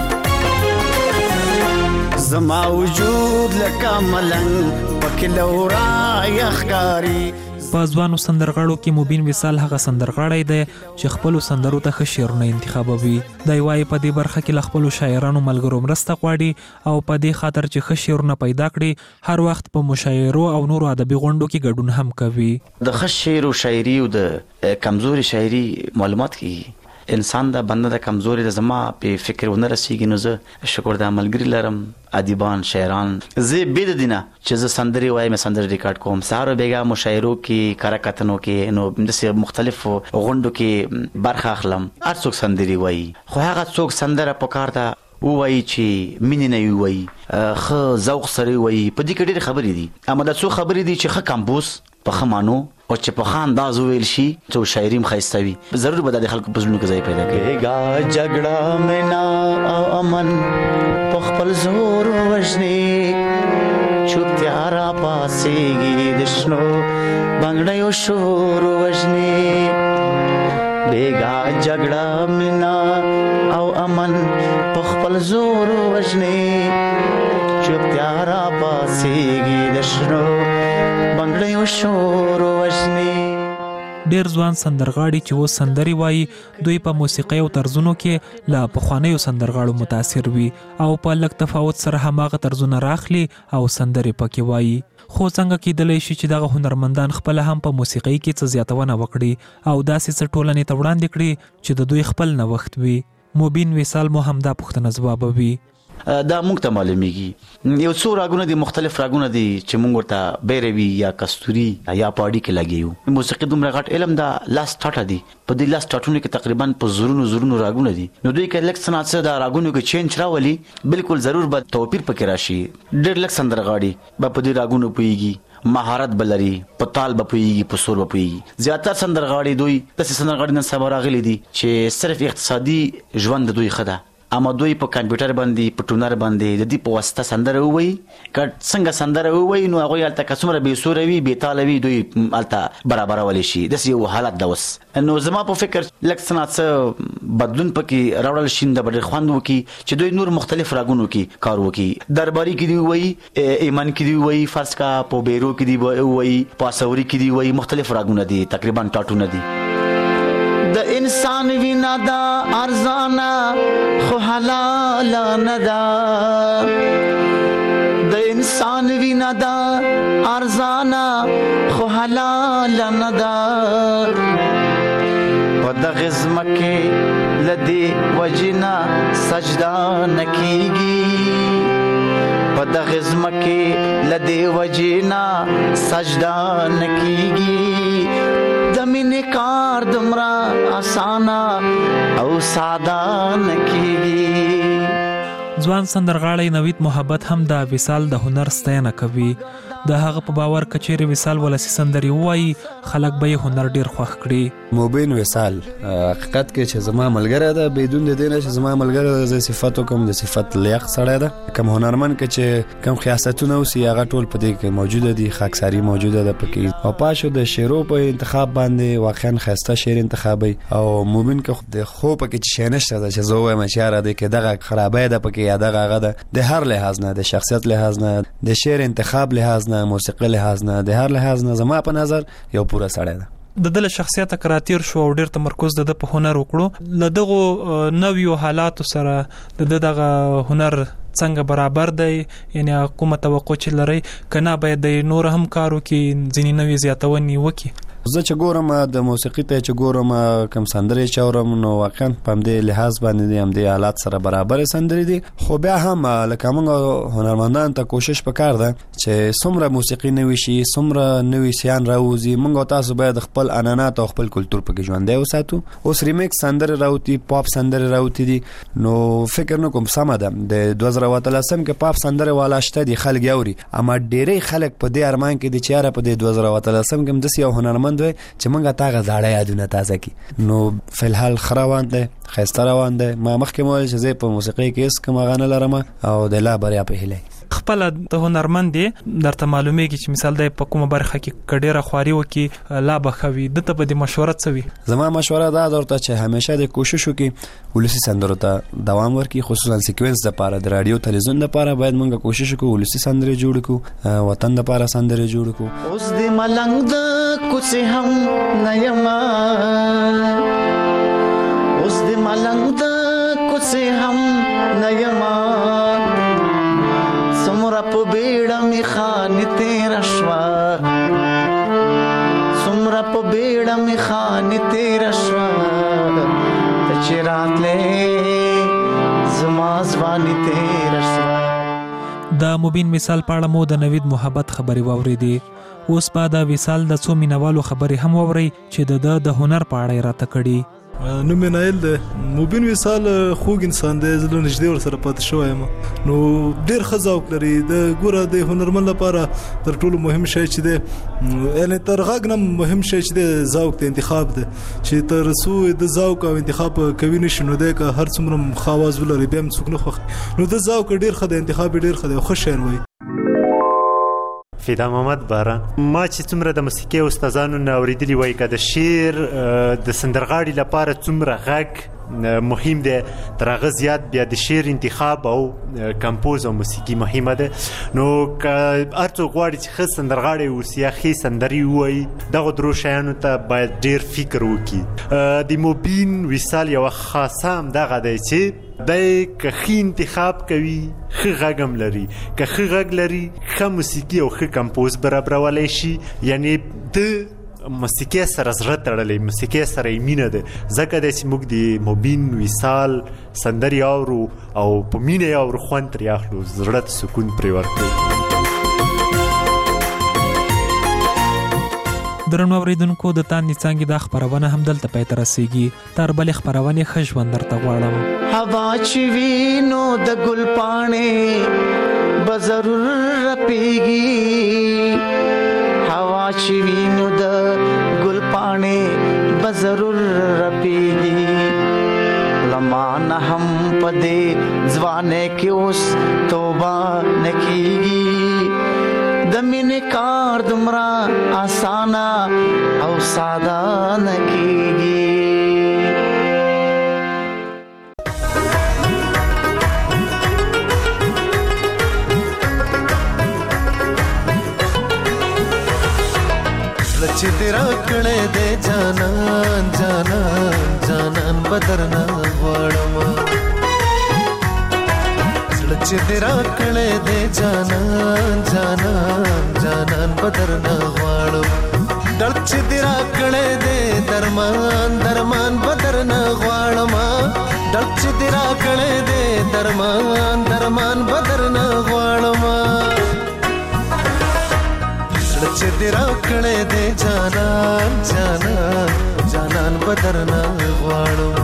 زما وجود لکه ملنګ پکې لورا یخکاری. په ځوانو سندرغاړو کې مبین وصال هغه سندرغاړی دی چې خپلو سندرو ته ښه شعرونه انتخابوي. دی وایي په دې برخه کې له خپلو شاعرانو ملګرو مرسته غواړي او په دې خاطر چې ښه شعرونه پیدا کړي هر وخت په مشاعرو او نورو ادبي غونډو کې ګډون هم کوي. د ښه شعر او شاعري او د کمزوري شاعري معلومات کې انسان د بنده د کمزوري د زما په فکر ونه رسیږي. نو زه شکر د ملګري لرم، ادیبان، شاعران. زه بې د دینه چې زه سندرې وایم، سندرې ریکارډ کوم. سهار بیګا مشاعرو کې، کره کتنو کې، نو داسې مختلفو غونډو کې برخه اخلم. هر څوک سندرې وایي، خو هغه څوک سندره پکار ده وایي چې مینې نه وایي، ښه ذوق سره وایي. په دې کې ډېرې خبرې دي، اما دا څو خبرې دي چې ښه کمبوز په ښه مانو او چې په ښه انداز وویل شي څو شاعري هم ښایسته وي، ضرور به دا د خلکو په زړونو کې ځای پیدا کوي. بیګا جګړه مینا او امن په خپل زور وژني، چوپتیا را پاسېږي د شنو بنګړیو شور وژني. بیګا جګړه مینا او امن په خپل زور وژني، چوپتیا را پاسېږي د شنو بنګړیو شور وژني. ډیر ځوان سندرغاړي چې و سندري وایي دوی په موسیقي او طرزونو کې له پخوانیو سندرغاړو متاثر وي او په لږ تفاوت سره هماغه طرزونه راخلي او سندري پکې وایي. خو څنګه کېدلی شي چې دغه هنرمندان خپل هم په موسیقۍ کې څه زیاتونه وکړي او داسې څه ټولنې ته وړاندې کړي چې د دوی خپل نوښت وي؟ مبین وصال مو همدا پوښتنه ځوابوي. دا موږ ته معلومیږي. یو څو راګونه دي، مختلف راګونه دي چې موږ ورته بیروي یا کستوري یا پاړي کې لګیو. موسیقي دومره غټ علم دا لاس ټاټه دي. په دې لاس ټاټونو کې تقریبا په زرونو راګونه دي. نو دوی کې لږ څه دا راګونو کې چینج راولي، بالکل ضرور به توپیر پکې راشي. ډېر لږ سندرغاړي به په دې راګونو پوهیږي، مهارت بلري، په تال به پوهیږي، په سور به پوهیږي. زیاتره سندرغاړي دوی داسې سندرغاړي نن سبا راغلي دي چې صرف اقتصادي ژوند دوی ښه ده اما دوی په کمپیوټر باندې په ټونر باندې د دې په واسطه سندره ووي کټ څنګه سندره ووي نو هغه الته کسمره به سوروي به طالبي دوی الته برابر ولې شي د یو حالت دوس نو زما په فکر لکه څنګه بدلون پکې راوړل شین د بډر خوند وکي چې دوی نور مختلف راګونو کې کار وکي درباري کې دی وای ایمان کې دی وای فرض کا په بیرو کې دی وای پاسوري کې دی وای مختلف راګونه دي تقریبا ټاټونه دي د انسان وینا دا ارزانا خو حلال نه دا د انسان وینا دا ارزانا خو حلال نه دا د غزمکه لدی وجنا سجدا نکیږي په د غزمکه لدی وجنا سجدا نکیږي د مینې کار دمرا آسانا او ساده نکیږي ځوان سندرغاړی نوید محبت هم د وصال د هنر ستاینه کوي د هغه په باور کچېره وصال ولسی سندري وایي خلک به هنر ډیر خوښ کړي موبین وصال حقیقت کې چې زما ملګری ده بدون د دینه چې زما ملګری د صفاتو کوم د صفات لیاق سره ده کوم هنرمن کې چې کوم خاصیتونه او هغه ټول په دې کې موجوده دي خاکساری موجوده ده پکې او پاشو د شعرو په انتخاب باندې واقعا خاصه شعر انتخابي او موبین کې د خو پکې چې شنشته ده چې زه وایم چې را ده کې دغه خرابې ده پکې یا دغه هغه د هر لحاظ نه د شخصیت لحاظ نه د شعر انتخاب لحاظ نه موسیقي لحاظ نه د هر لحاظ نه زما په نظر یو پوره سړی ده د دل شخصیت کراتیر شو او ډیر تمرکز د په هنر وکړو لدغه نویو حالات سره دغه هنر څنګه برابر دی یعنی کومه توقع چې لري کنه باید د نور هم کارو کې ځینې نوې زیاتونی وکي زه چې ګورم د موسیقي ته چې ګورم کوم سندرې چورم نو واقعا په دې لحاظ باندې هم د حالات سره برابر سندرې دي خو بیا هم لکه موږ هنرمندان ته کوشش وکړ ده چې څومره موسیقي نوي شي څومره نوي سیان راوځي موږ تاسو باید خپل عنعنات او خپل کلچر پکې ژوندۍ وساتو اوس ریمیکس سندرې راوتی پاپ سندرې راوتی دي نو فکر نه کوم سم ده د 2013 کې پاپ سندرې والا شته دي خلک یوري اما ډېری خلک په دې ارمان کې دي چې یاره په دې 2013 کې د یو هنرمند چې موږ تاغه زاړه یادونه تازه کی نو فلحال خروان ده خسته روان ده ما مخکې مول چې زه په موسیقي کې اس کوم غانه لرم او د لا بریا په هله خپل د هنرمند دي درته معلومیږي چې مثال د په کومه برخه کې کډيره خواري وکي لا بخوي د ته به مشوره څوي زما مشوره دا درته چې همیشه د کوشش وکي ولسی سندرو ته دوام ورکي خصوصا سیکوینس د پاره د رادیو تلویزیون د پاره باید موږ کوشش وکړو ولسی سندرې جوړ کړو وطن د پاره سندرې جوړ کړو اوس د ملنګ د کوڅه هم نایما اوس د ملنګ د کوڅه هم نایما سمرا په بیړه می خان تیر شوا سمرا په بیړه می خان تیر شوا ته چراتلې زما ځواني تیر شوا د مبین مثال پاړه مو د نوید محبت خبري واورېدي اوس بعد وصال د څو مینوالو خبري هم ووري چې د هنر پاړه راته کړي نو منایل ده مبین وصال خوږ انسان دی زله نږدې ور سره پات شوم نو ډیر خزاوک لري د ګوره د هنرمن لپاره تر ټولو مهم شی چې دی یعنی تر غاګنم مهم شی چې دی ذوق ته انتخاب ده چې تر سو د ذوق او انتخاب کوي نشو د هر څومره خواز ولري به څوک نه خوښ نو د ذوق ډیر خدای انتخاب ډیر خدای خو شعر وای فیدا محمد باران ما چې څومره د موسیقي استادانو نه اوریدلی وای کده شعر د سندرغاړي لپاره څومره غږ مهم دی تر هغه زیات بیا د شعر انتخاب او کمپوز او موسیقي مهمه ده نو که هر څوک غواړي چې ښه سندرغاړی اوسي یا ښې سندرې ووایي دغه درو شیانو ته باید ډېر فکر وکړي د موبین وصال یوه خاصه همدغه دی چې دی که ښه انتخاب کوي ښه غږ هم لري که ښه غږ لري ښه موسیقي او ښه کمپوز برابرولی شي یعنی د موسیقي سره زړه تړلی موسیقي سره یې مینه ده ځکه دی چې موږ د موبین وصال سندرې اورو او په مینه یې اورو خوند ترې اخلو زړه ته سکون پرې ورکوي درنو اوریدونکو د تاندې څانګې د خبرونه هم دلته پای ته رسیږي تر بلې خبرونه ښه ژوند درته غواړم هوا چې وینو د ګل پاڼې به ضرور رپیږي هوا چې وینو د ګل پاڼې به ضرور رپیږي لمانه هم پدې ځوانه کې اوس توبه نکېږي د مینې کار دومره اسانه او ساده نکېږي چې تیرا کړه دې جانان جانان جانان بدرنا غواړم چې تیرا کړه دې جانان جانان جانان بدرنا غواړم ډړ چې تیرا کړه دې درمان درمان بدرنا غواړم ډړ چې تیرا کړه دې درمان درمان بدرنا غواړم چې تیرا کړه دې جانان جانان جانان بدرنا غواړم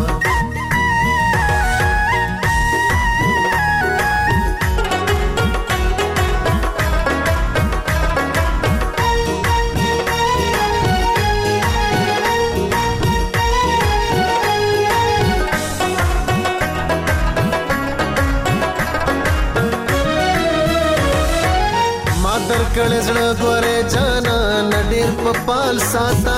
کړه زړه ګوره جانا نډیر په پال ساتا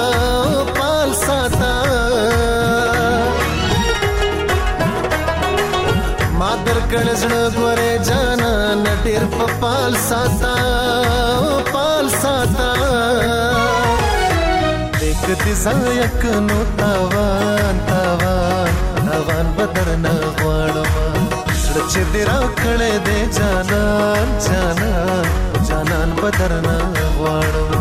مادر کړه زړه ګوره جانا نډیر په پال ساتا دیک دې زایک نو تاوان تاوان تاوان بدرنا غواړم چې دې را کړه دې جانان جانان جانان بدرنا غواړم